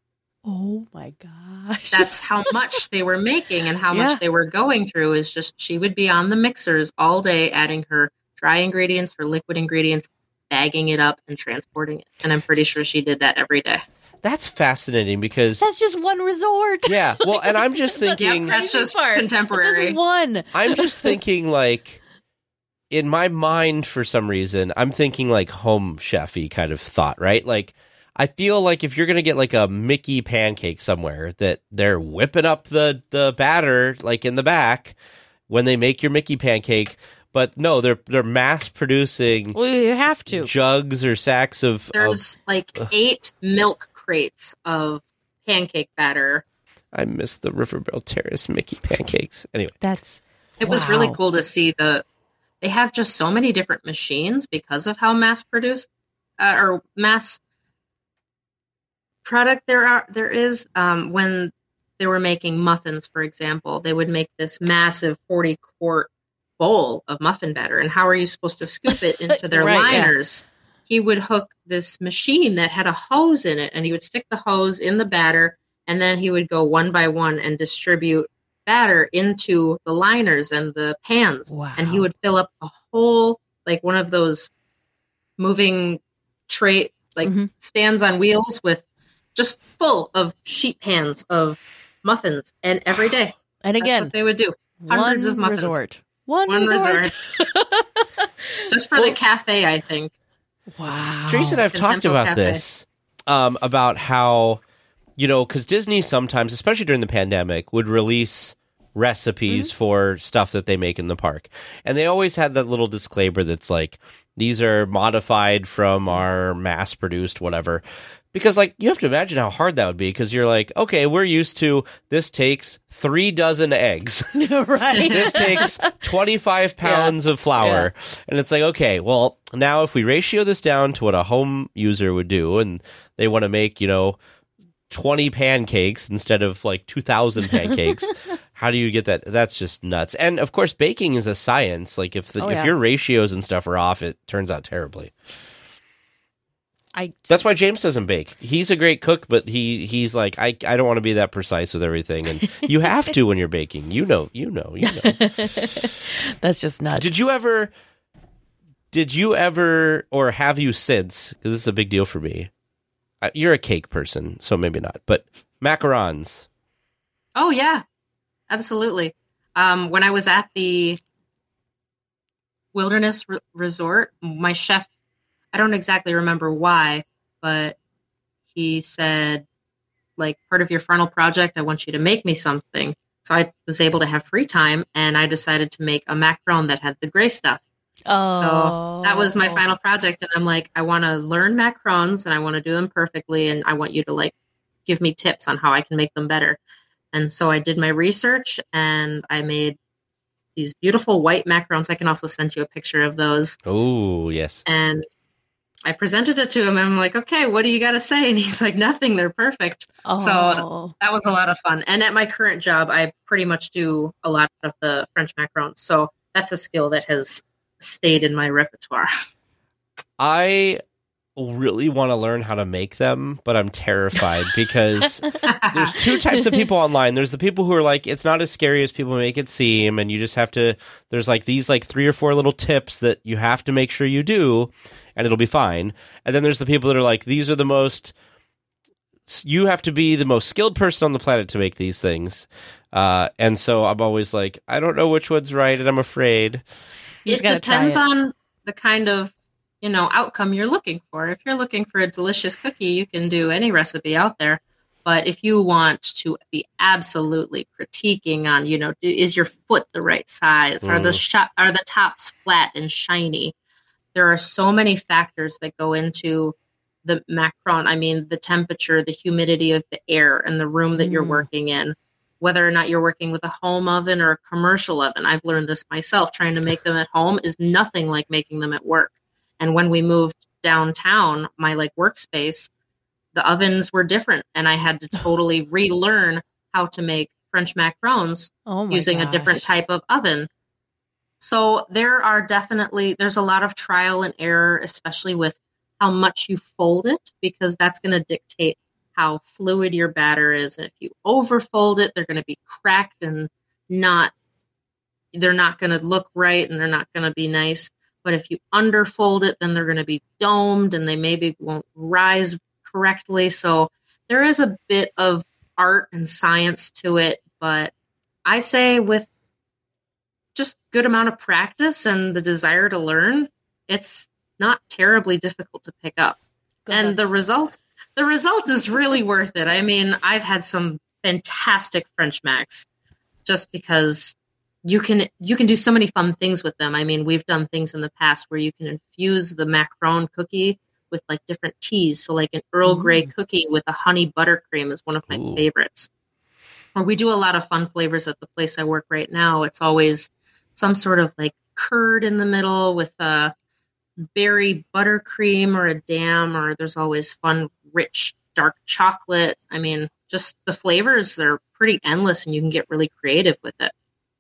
Oh my gosh. That's how much they were making and how Yeah. much they were going through. Is just, she would be on the mixers all day, adding her dry ingredients, her liquid ingredients, bagging it up and transporting it. And I'm pretty sure she did that every day. That's fascinating because That's just one resort. yeah, well, and I'm just thinking, Yep, that's just Part. contemporary. It's just one. I'm just thinking like in my mind for some reason, I'm thinking like home chef-y kind of thought, right? Like I feel like if you're gonna get like a Mickey pancake somewhere, that they're whipping up the the batter like in the back when they make your Mickey pancake, but no, they're they're mass producing Well, you have to. jugs or sacks of, of There's like eight milk crates of pancake batter. I miss the Riverville Terrace Mickey pancakes. Anyway, That's It was really wow. cool to see the, they have just so many different machines because of how mass produced uh, or mass product there are, there is. Um, when they were making muffins, for example, they would make this massive forty quart bowl of muffin batter. And how are you supposed to scoop it into their Right, yeah. liners? He would hook this machine that had a hose in it, and he would stick the hose in the batter, and then he would go one by one and distribute batter into the liners and the pans. Wow. And he would fill up a whole, like one of those moving tray, like Mhm. stands on wheels with just full of sheet pans of muffins. And every day, And that's again, what they would do. Hundreds one of muffins. resort. One, One resort. Just for the cafe, I think. Wow. Teresa and I've talked Contempo about Cafe. this, um, about how, you know, because Disney sometimes, especially during the pandemic, would release recipes Mm-hmm. for stuff that they make in the park. And they always had that little disclaimer that's like, these are modified from our mass-produced whatever. Because, like, you have to imagine how hard that would be, because you're like, okay, we're used to this takes three dozen eggs. Right. This takes twenty-five pounds of flour. And it's like, okay, well, now if we ratio this down to what a home user would do, and they want to make, you know, twenty pancakes instead of like two thousand pancakes, how do you get that? That's just nuts. And of course, baking is a science. Like if the, Oh, if yeah. your ratios and stuff are off, it turns out terribly. I That's why James doesn't bake. He's a great cook, but he he's like, I I don't want to be that precise with everything. And you have to when you're baking. You know, you know, you know. that's just nuts. Did you ever, did you ever, or have you since, because this is a big deal for me. Uh, You're a cake person, so maybe not, but macarons. Oh, yeah, absolutely. Um, when I was at the Wilderness Re- Resort, my chef, I don't exactly remember why, but he said, like part of your final project, I want you to make me something. So I was able to have free time, and I decided to make a macaron that had the gray stuff. Oh. So that was my final project. And I'm like, I want to learn macarons and I want to do them perfectly. And I want you to like give me tips on how I can make them better. And so I did my research and I made these beautiful white macarons. I can also send you a picture of those. Oh, yes. And I presented it to him and I'm like, okay, what do you got to say? And he's like, nothing, they're perfect. Oh. So that was a lot of fun. And at my current job, I pretty much do a lot of the French macarons. So that's a skill that has stayed in my repertoire. I really want to learn how to make them, but I'm terrified because there's two types of people online. There's the people who are like, it's not as scary as people make it seem, and you just have to, there's like these like three or four little tips that you have to make sure you do, and it'll be fine. And then there's the people that are like, these are the most, you have to be the most skilled person on the planet to make these things. Uh, and so I'm always like, I don't know which one's right, and I'm afraid. It depends on the kind of, you know, outcome you're looking for. If you're looking for a delicious cookie, you can do any recipe out there. But if you want to be absolutely critiquing on, you know, do, is your foot the right size? Mm. Are the shot, are the tops flat and shiny? There are so many factors that go into the macaron. I mean, the temperature, the humidity of the air, and the room that mm. you're working in. Whether or not you're working with a home oven or a commercial oven. I've learned this myself. Trying to make them at home is nothing like making them at work. And when we moved downtown, my like workspace, the ovens were different. And I had to totally relearn how to make French macarons oh using gosh. a different type of oven. So there are definitely, there's a lot of trial and error, especially with how much you fold it, because that's going to dictate how fluid your batter is. And if you overfold it, they're going to be cracked and not, they're not going to look right and they're not going to be nice. But if you underfold it, then they're going to be domed and they maybe won't rise correctly. So there is a bit of art and science to it. But I say with just good amount of practice and the desire to learn, it's not terribly difficult to pick up. Good. And the result The result is really worth it. I mean, I've had some fantastic French macs just because you can you can do so many fun things with them. I mean, we've done things in the past where you can infuse the macaron cookie with like different teas. So like an Earl Grey mm. cookie with a honey buttercream is one of my Ooh. favorites. Or we do a lot of fun flavors at the place I work right now. It's always some sort of like curd in the middle with a berry buttercream or a dam, or there's always fun, rich, dark chocolate. I mean, just the flavors are pretty endless and you can get really creative with it.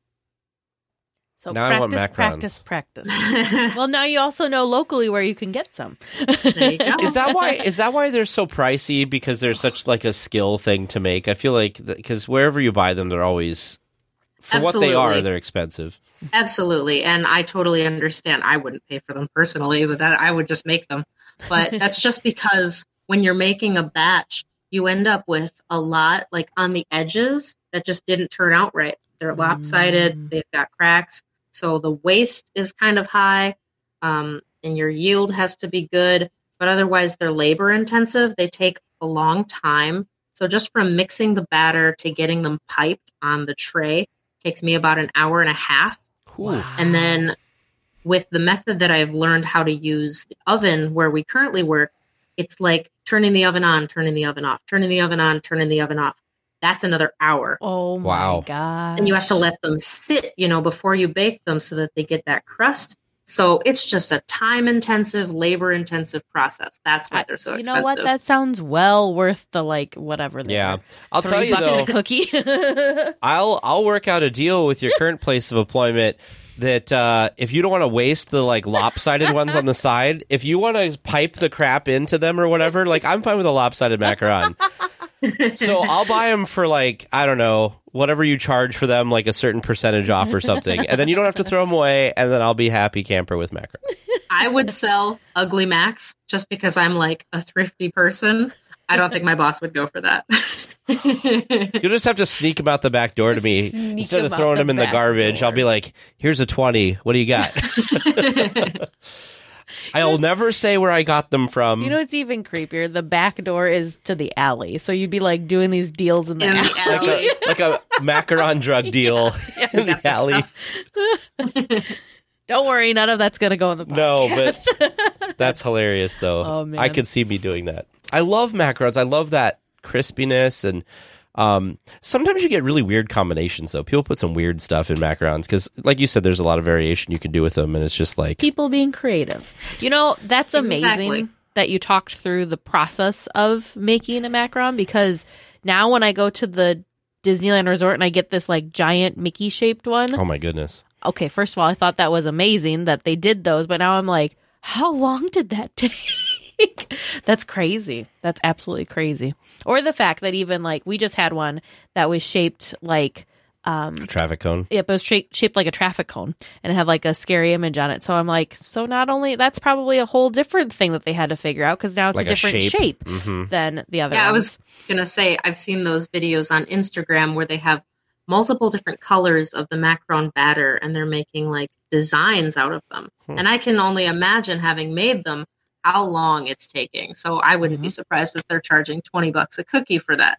So now I want practice, macarons. practice, practice. Well, now you also know locally where you can get some. There you go. Is that why? Is that why they're so pricey? Because they're such like a skill thing to make. I feel like because wherever you buy them, they're always for Absolutely. what they are. They're expensive. Absolutely, and I totally understand. I wouldn't pay for them personally, but that I would just make them. But that's just because when you're making a batch, you end up with a lot like on the edges that just didn't turn out right. They're lopsided. Mm. They've got cracks. So the waste is kind of high, um, and your yield has to be good. But otherwise, they're labor intensive. They take a long time. So just from mixing the batter to getting them piped on the tray takes me about an hour and a half. Wow. And then with the method that I've learned how to use the oven where we currently work, it's like turning the oven on, turning the oven off, turning the oven on, turning the oven off. That's another hour. Oh, my wow. God. And you have to let them sit, you know, before you bake them so that they get that crust. So it's just a time-intensive, labor-intensive process. That's why they're so you expensive. You know what? That sounds well worth the, like, whatever. Yeah. I'll Three tell you, bucks though, a cookie. I'll, I'll work out a deal with your current place of employment that uh, if you don't want to waste the, like, lopsided ones on the side, if you want to pipe the crap into them or whatever, like, I'm fine with a lopsided macaron. So I'll buy them for, like, I don't know, whatever you charge for them, like a certain percentage off or something. And then you don't have to throw them away, and then I'll be happy camper with macarons. I would sell Ugly Macs just because I'm, like, a thrifty person. I don't think my boss would go for that. You'll just have to sneak them out the back door to me. Sneak Instead of them throwing out them the in the back garbage, door. I'll be like, here's a twenty. What do you got? I'll never say where I got them from. You know, it's even creepier. The back door is to the alley. So you'd be like doing these deals in the In alley. the alley. like a like a macaron drug deal Yeah, in the got the alley. Don't worry, none of that's going to go in the podcast. No, but that's hilarious, though. Oh, man. I could see me doing that. I love macarons. I love that crispiness, and um, sometimes you get really weird combinations, though. People put some weird stuff in macarons because, like you said, there's a lot of variation you can do with them, and it's just like... People being creative. You know, that's amazing Exactly. that you talked through the process of making a macaron, because now when I go to the Disneyland Resort and I get this like giant Mickey-shaped one... Oh, my goodness. Okay, first of all, I thought that was amazing that they did those, but now I'm like, how long did that take? That's crazy. That's absolutely crazy. Or the fact that even like we just had one that was shaped like um A traffic cone. Yep, it was tra- shaped like a traffic cone, and it had like a scary image on it. So I'm like, so not only that's probably a whole different thing that they had to figure out, because now it's Like a a different shape. shape, Mhm. than the other Yeah, I ones. was gonna say I've seen those videos on Instagram where they have multiple different colors of the macaron batter, and they're making like designs out of them. Hmm. And I can only imagine, having made them, how long it's taking. So I wouldn't Mm-hmm. be surprised if they're charging twenty bucks a cookie for that.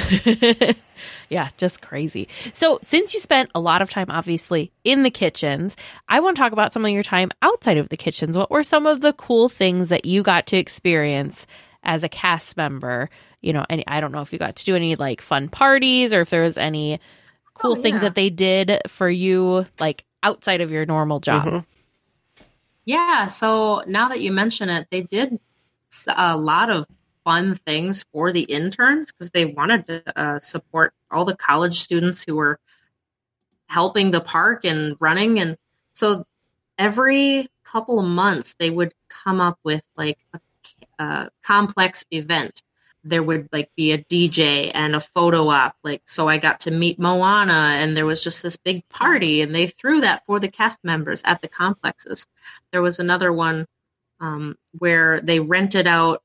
Yeah, just crazy. So since you spent a lot of time, obviously, in the kitchens, I want to talk about some of your time outside of the kitchens. What were some of the cool things that you got to experience as a cast member? You know, and I don't know if you got to do any like fun parties, or if there was any cool Oh, things yeah. that they did for you, like outside of your normal job. Mhm. Yeah, so now that you mention it, they did s- a lot of fun things for the interns because they wanted to uh, support all the college students who were helping the park and running. And so every couple of months, they would come up with like a, a complex event. There would like be a D J and a photo op. Like, so I got to meet Moana, and there was just this big party, and they threw that for the cast members at the complexes. There was another one um, where they rented out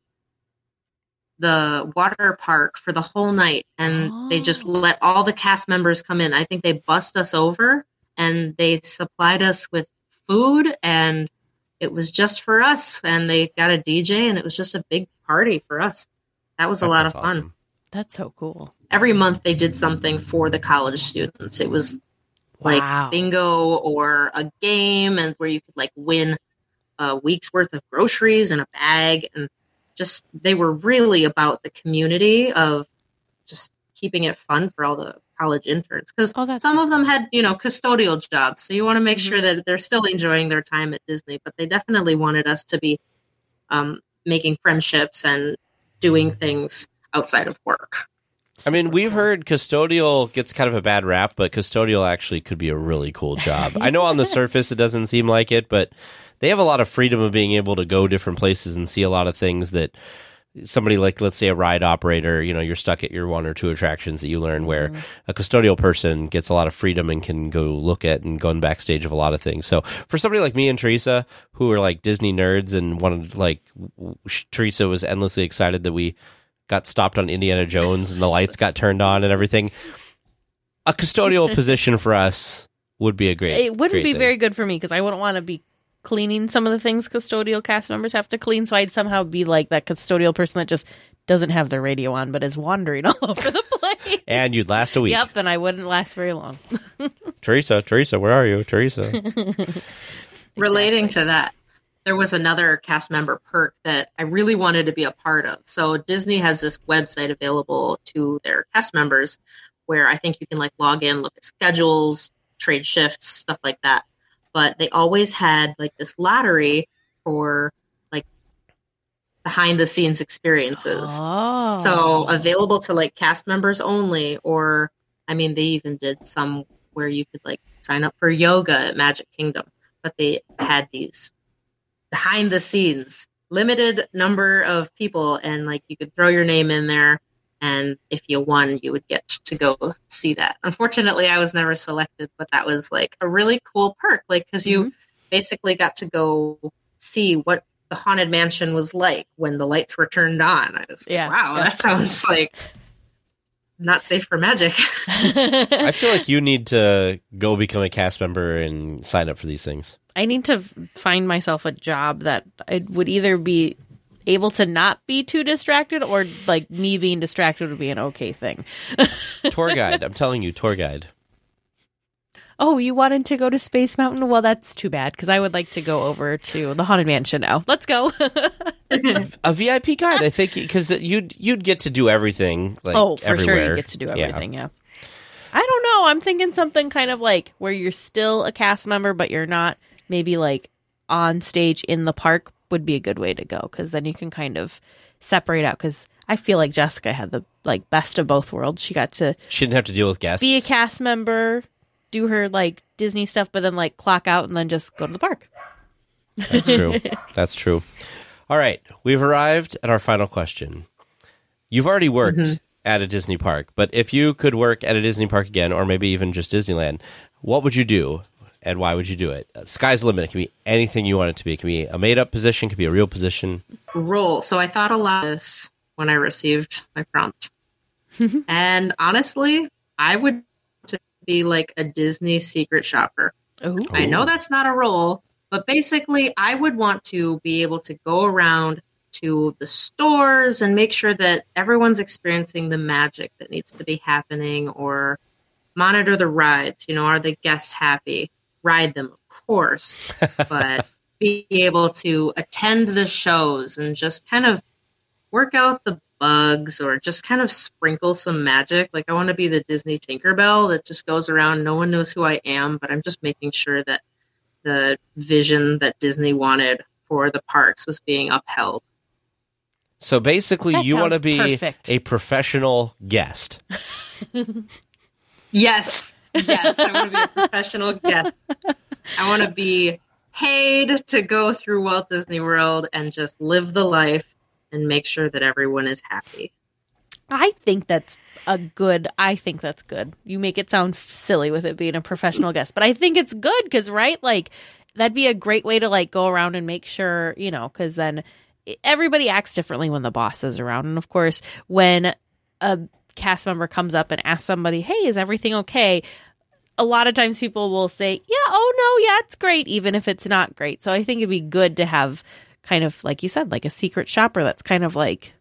the water park for the whole night, and they just Oh. let all the cast members come in. I think they bussed us over, and they supplied us with food, and it was just for us. And they got a D J, and it was just a big party for us. That was a That lot of sounds fun. awesome. That's so cool. Every month they did something for the college students. It was like Wow. bingo or a game, and where you could like win a week's worth of groceries in a bag. And just, they were really about the community of just keeping it fun for all the college interns. Because Oh, that's some so of them had, you know, custodial jobs. So you want to make Mhm. sure that they're still enjoying their time at Disney, but they definitely wanted us to be um, making friendships and doing things outside of work. I mean, we've heard custodial gets kind of a bad rap, but custodial actually could be a really cool job. I know on the surface it doesn't seem like it, but they have a lot of freedom of being able to go different places and see a lot of things that somebody like, let's say, a ride operator, you know, you're stuck at your one or two attractions that you learn, where a custodial person gets a lot of freedom and can go look at and go in backstage of a lot of things. So for somebody like me and Teresa, who are like Disney nerds and wanted, like, w- Teresa was endlessly excited that we got stopped on Indiana Jones and the lights got turned on and everything. A custodial position for us would be a great. It wouldn't great be thing. very good for me, because I wouldn't want to be cleaning some of the things custodial cast members have to clean. So I'd somehow be like that custodial person that just doesn't have their radio on but is wandering all over the place. And you'd last a week. Yep, and I wouldn't last very long. Teresa, Teresa, where are you, Teresa? Relating to that, there was another cast member perk that I really wanted to be a part of. So Disney has this website available to their cast members where I think you can like log in, look at schedules, trade shifts, stuff like that. But they always had like this lottery for like behind the scenes experiences. Oh. So available to like cast members only, or I mean, they even did some where you could like sign up for yoga at Magic Kingdom, but they had these behind the scenes, limited number of people, and like you could throw your name in there, and if you won, you would get to go see that. Unfortunately, I was never selected, but that was like a really cool perk, like because you Mhm. basically got to go see what the Haunted Mansion was like when the lights were turned on. I was like, Yeah. wow, that sounds like not safe for magic. I feel like you need to go become a cast member and sign up for these things. I need to find myself a job that I would either be able to not be too distracted, or like me being distracted would be an okay thing. Tour guide. I'm telling you, tour guide. Oh, you wanted to go to Space Mountain? Well, that's too bad, because I would like to go over to the Haunted Mansion now. Let's go. A V I P guide, I think, because you'd you'd get to do everything. Like, oh, for everywhere. sure, you get to do everything. Yeah. yeah. I don't know. I'm thinking something kind of like where you're still a cast member, but you're not. Maybe like on stage in the park would be a good way to go, because then you can kind of separate out. Because I feel like Jessica had the like best of both worlds. She got to she didn't have to deal with guests, be a cast member, do her like Disney stuff, but then like clock out and then just go to the park. That's true. That's true. All right, we've arrived at our final question. You've already worked mm-hmm. at a Disney park, but if you could work at a Disney park again, or maybe even just Disneyland, what would you do, and why would you do it? Uh, sky's the limit. It can be anything you want it to be. It can be a made-up position. It can be a real position. Role. So I thought a lot of this when I received my prompt. And honestly, I would be like a Disney secret shopper. Ooh. I know that's not a role, but basically I would want to be able to go around to the stores and make sure that everyone's experiencing the magic that needs to be happening, or monitor the rides. You know, are the guests happy? Ride them, of course, but be able to attend the shows and just kind of work out the bugs, or just kind of sprinkle some magic. Like, I want to be the Disney Tinkerbell that just goes around. No one knows who I am, but I'm just making sure that the vision that Disney wanted for the parks was being upheld. So basically, That you want to sounds be perfect. a professional guest. Yes. Yes, I want to be a professional guest. I want to be paid to go through Walt Disney World and just live the life and make sure that everyone is happy. I think that's a good, I think that's good. You make it sound silly with it being a professional guest, but I think it's good because, right, like, that'd be a great way to, like, go around and make sure, you know, because then everybody acts differently when the boss is around. And, of course, when a cast member comes up and asks somebody, hey, is everything okay? A lot of times people will say, yeah, oh, no, yeah, it's great, even if it's not great. So I think it'd be good to have kind of, like you said, like a secret shopper that's kind of like,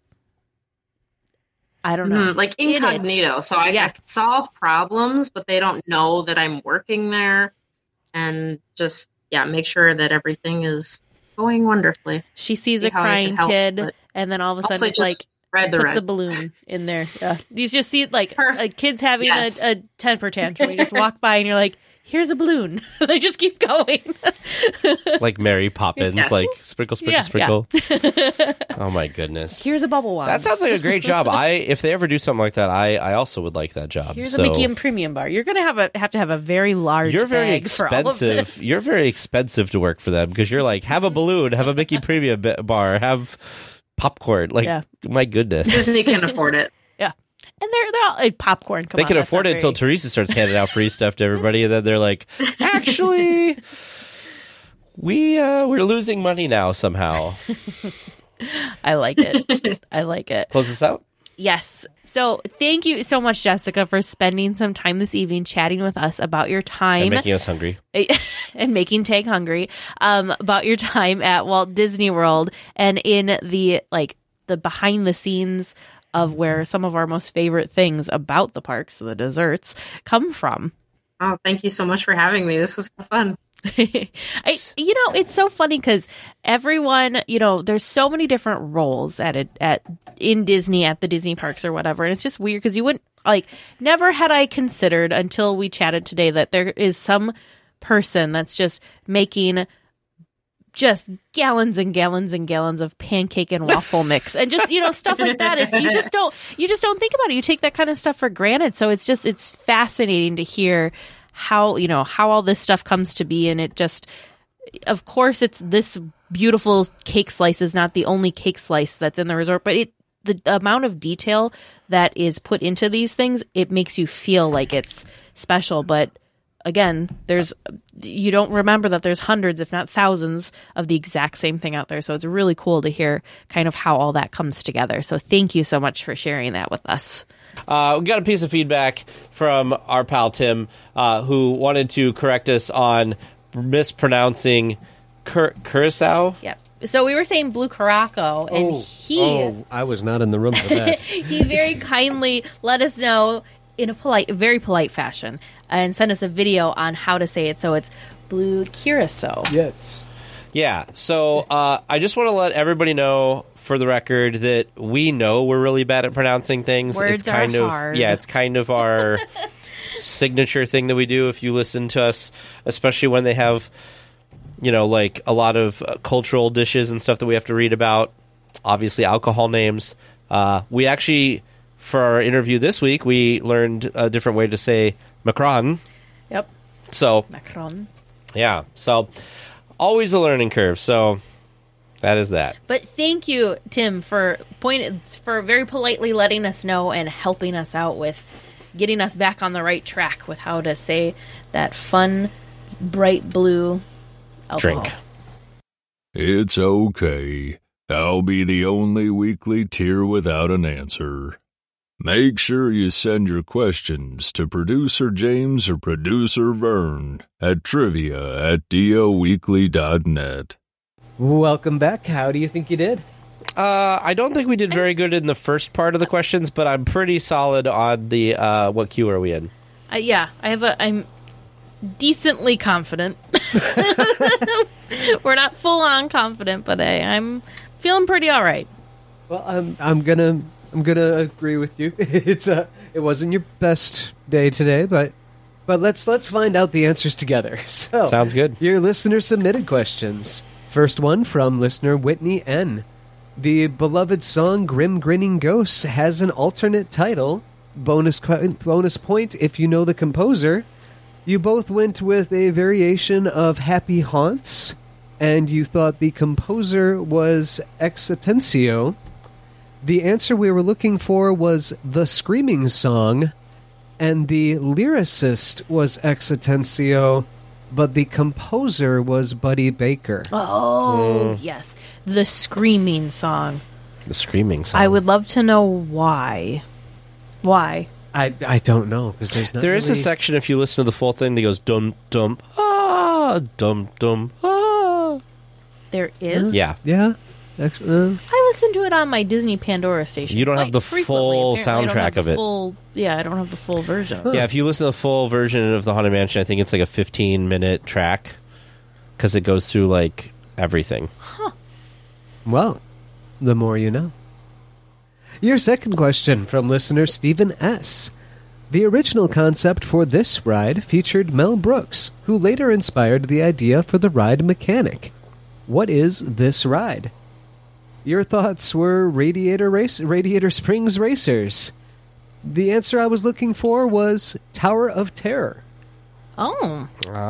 I don't know. Mm-hmm. Like incognito. So I, yeah. I can solve problems, but they don't know that I'm working there, and just, yeah, make sure that everything is going wonderfully. She sees See a crying help, kid, and then all of a sudden it's like, read the puts reds. a balloon in there. Yeah. You just see like Perfect. a kid's having Yes. a, a temper tantrum. You just walk by and you're like, here's a balloon. They just keep going. Like Mary Poppins, Yes. like sprinkle, sprinkle, Yeah, sprinkle. yeah. Oh my goodness. Here's a bubble wand. That sounds like a great job. I if they ever do something like that, I, I also would like that job. Here's so. a Mickey and Premium bar. You're gonna have a have to have a very large You're very bag for all of expensive. this. You're very expensive to work for them because you're like, have a balloon, have a Mickey Premium bi- bar, have popcorn. Like, Yeah. my goodness. Disney can afford it. Yeah. And they're they're all like, popcorn. Come They on, can that's afford not it until very- Teresa starts handing out free stuff to everybody, and then they're like, actually, we uh, we're losing money now somehow. I like it. I like it. Close this out. Yes. So thank you so much, Jessica, for spending some time this evening chatting with us about your And time making us hungry. and making Tag hungry, um, about your time at Walt Disney World and in the like the behind the scenes of where some of our most favorite things about the parks, the desserts, come from. Oh, thank you so much for having me. This was fun. I, you know, it's so funny because everyone, you know, there's so many different roles at it at in Disney at the Disney parks or whatever, and it's just weird because you wouldn't like. Never had I considered until we chatted today that there is some person that's just making just gallons and gallons and gallons of pancake and waffle mix and just, you know, stuff like that. It's you just don't you just don't think about it. You take that kind of stuff for granted. So it's just it's fascinating to hear how, you know, how all this stuff comes to be. And it just, of course, it's this beautiful cake slice is not the only cake slice that's in the resort, but it the amount of detail that is put into these things, it makes you feel like it's special. But again, there's you don't remember that there's hundreds, if not thousands, of the exact same thing out there. So it's really cool to hear kind of how all that comes together. So thank you so much for sharing that with us. Uh, we got a piece of feedback from our pal Tim, uh, who wanted to correct us on mispronouncing Cur- Curacao. Yep. So we were saying Blue Caraco, and oh, he oh, I was not in the room for that. he very kindly let us know in a polite, very polite fashion, and sent us a video on how to say it. So it's Blue Curacao. Yes. Yeah. So uh, I just want to let everybody know, for the record, that we know we're really bad at pronouncing things. Words it's kind are of hard. yeah, it's kind of our signature thing that we do. If you listen to us, especially when they have, you know, like a lot of uh, cultural dishes and stuff that we have to read about, obviously alcohol names. Uh, we actually, for our interview this week, we learned a different way to say Macron. Yep. So Macron. yeah, so always a learning curve. So that is that. But thank you, Tim, for point for very politely letting us know and helping us out with getting us back on the right track with how to say that fun, bright blue alcohol. Drink. It's okay. I'll be the only weekly tier without an answer. Make sure you send your questions to Producer James or Producer Vern at trivia at doweekly dot net. Welcome back. How do you think you did? Uh, I don't think we did very good in the first part of the questions, but I'm pretty solid on the uh, what queue are we in? Uh, yeah, I have a. I'm decently confident. We're not full on confident, but I, I'm feeling pretty all right. Well, I'm I'm gonna I'm gonna agree with you. It's a it wasn't your best day today, but but let's let's find out the answers together. So Sounds good. Your listener submitted questions. First one from listener Whitney N. The beloved song "Grim Grinning Ghosts" has an alternate title. Bonus qu- bonus point if you know the composer. You both went with a variation of "Happy Haunts," and you thought the composer was Ex Atencio. The answer we were looking for was "The Screaming Song," and the lyricist was Ex Atencio, but the composer was Buddy Baker. Oh, yes. The Screaming Song. The Screaming Song. I would love to know why. Why? I I don't know, because there's not There is a really- section, if you listen to the full thing, that goes dum dum ah dum dum ah. There is? Yeah. Yeah, actually, uh, I listen to it on my Disney Pandora station. You don't have quite the frequently. full Apparently I don't soundtrack have the of it. Full, yeah, I don't have the full version. Yeah, if you listen to the full version of the Haunted Mansion, I think it's like a fifteen minute track because it goes through like everything. well, the more you know. Your second question from listener Stephen S. The original concept for this ride featured Mel Brooks, who later inspired the idea for the ride mechanic. What is this ride? Your thoughts were Radiator Race, Radiator Springs Racers. The answer I was looking for was Tower of Terror. Oh.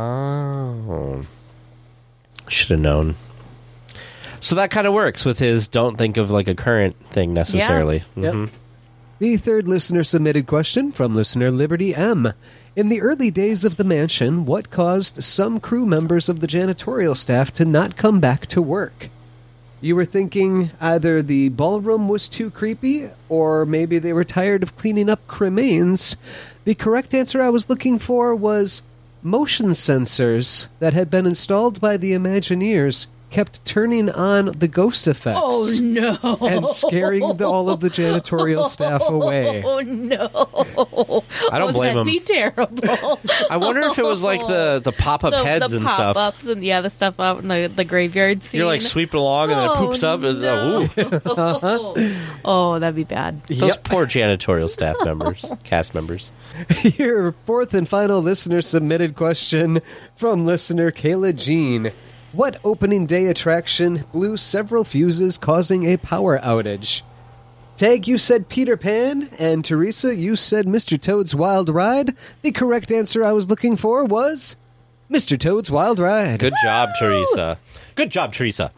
Oh. Should have known. So that kind of works with his don't think of like a current thing necessarily. Yep. Mhm. The third listener submitted question from listener Liberty M. In the early days of the mansion, what caused some crew members of the janitorial staff to not come back to work? You were thinking either the ballroom was too creepy, or maybe they were tired of cleaning up cremains. The correct answer I was looking for was motion sensors that had been installed by the Imagineers kept turning on the ghost effects. Oh, no. And scaring the, all of the janitorial staff away. Oh, no. I don't oh, blame that'd him. be terrible. I wonder if it was like the, the pop up the, heads the and stuff. pop-ups and, yeah, the stuff out in the, the graveyard scene. You're like sweeping along and then it poops up. And, no. oh, ooh. Oh, that'd be bad. Those Yep. poor janitorial staff members, cast members. Your fourth and final listener submitted question from listener Kayla Jean. What opening day attraction blew several fuses, causing a power outage? Tag, you said Peter Pan, and Teresa, you said Mister Toad's Wild Ride. The correct answer I was looking for was Mister Toad's Wild Ride. Good job, Teresa. Good job, Teresa.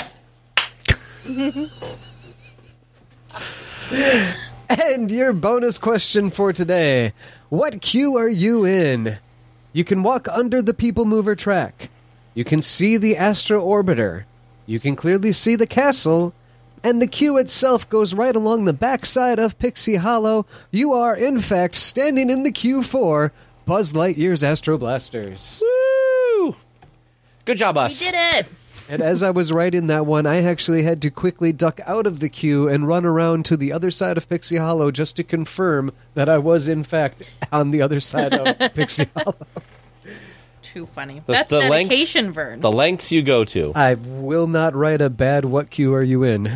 And your bonus question for today. What queue are you in? You can walk under the People Mover track. You can see the Astro Orbiter. You can clearly see the castle. And the queue itself goes right along the backside of Pixie Hollow. You are, in fact, standing in the queue for Buzz Lightyear's Astro Blasters. Woo! Good job, We us. did it. And as I was writing that one, I actually had to quickly duck out of the queue and run around to the other side of Pixie Hollow just to confirm that I was, in fact, on the other side of Pixie Hollow. Too funny. The- That's the lengths- dedication, Vern. The lengths you go to. I will not write a bad what queue are you in.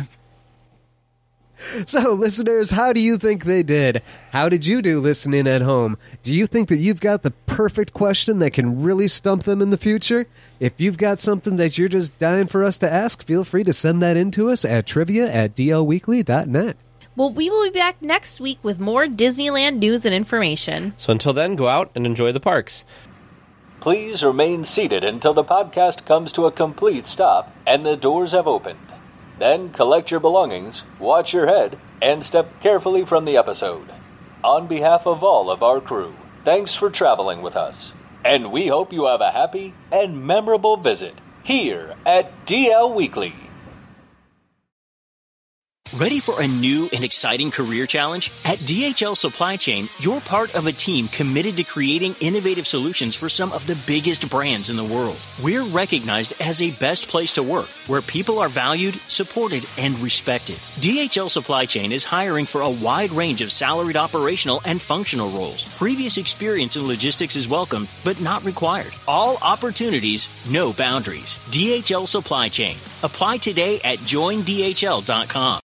So, listeners, how do you think they did? How did you do listening at home? Do you think that you've got the perfect question that can really stump them in the future? If you've got something that you're just dying for us to ask, feel free to send that in to us at trivia at d l weekly dot net. Well, we will be back next week with more Disneyland news and information. So until then, go out and enjoy the parks. Please remain seated until the podcast comes to a complete stop and the doors have opened. Then collect your belongings, watch your head, and step carefully from the episode. On behalf of all of our crew, thanks for traveling with us. And we hope you have a happy and memorable visit here at D L Weekly. Ready for a new and exciting career challenge? At D H L Supply Chain, you're part of a team committed to creating innovative solutions for some of the biggest brands in the world. We're recognized as a best place to work, where people are valued, supported, and respected. D H L Supply Chain is hiring for a wide range of salaried operational and functional roles. Previous experience in logistics is welcome, but not required. All opportunities, no boundaries. D H L Supply Chain. Apply today at join d h l dot com.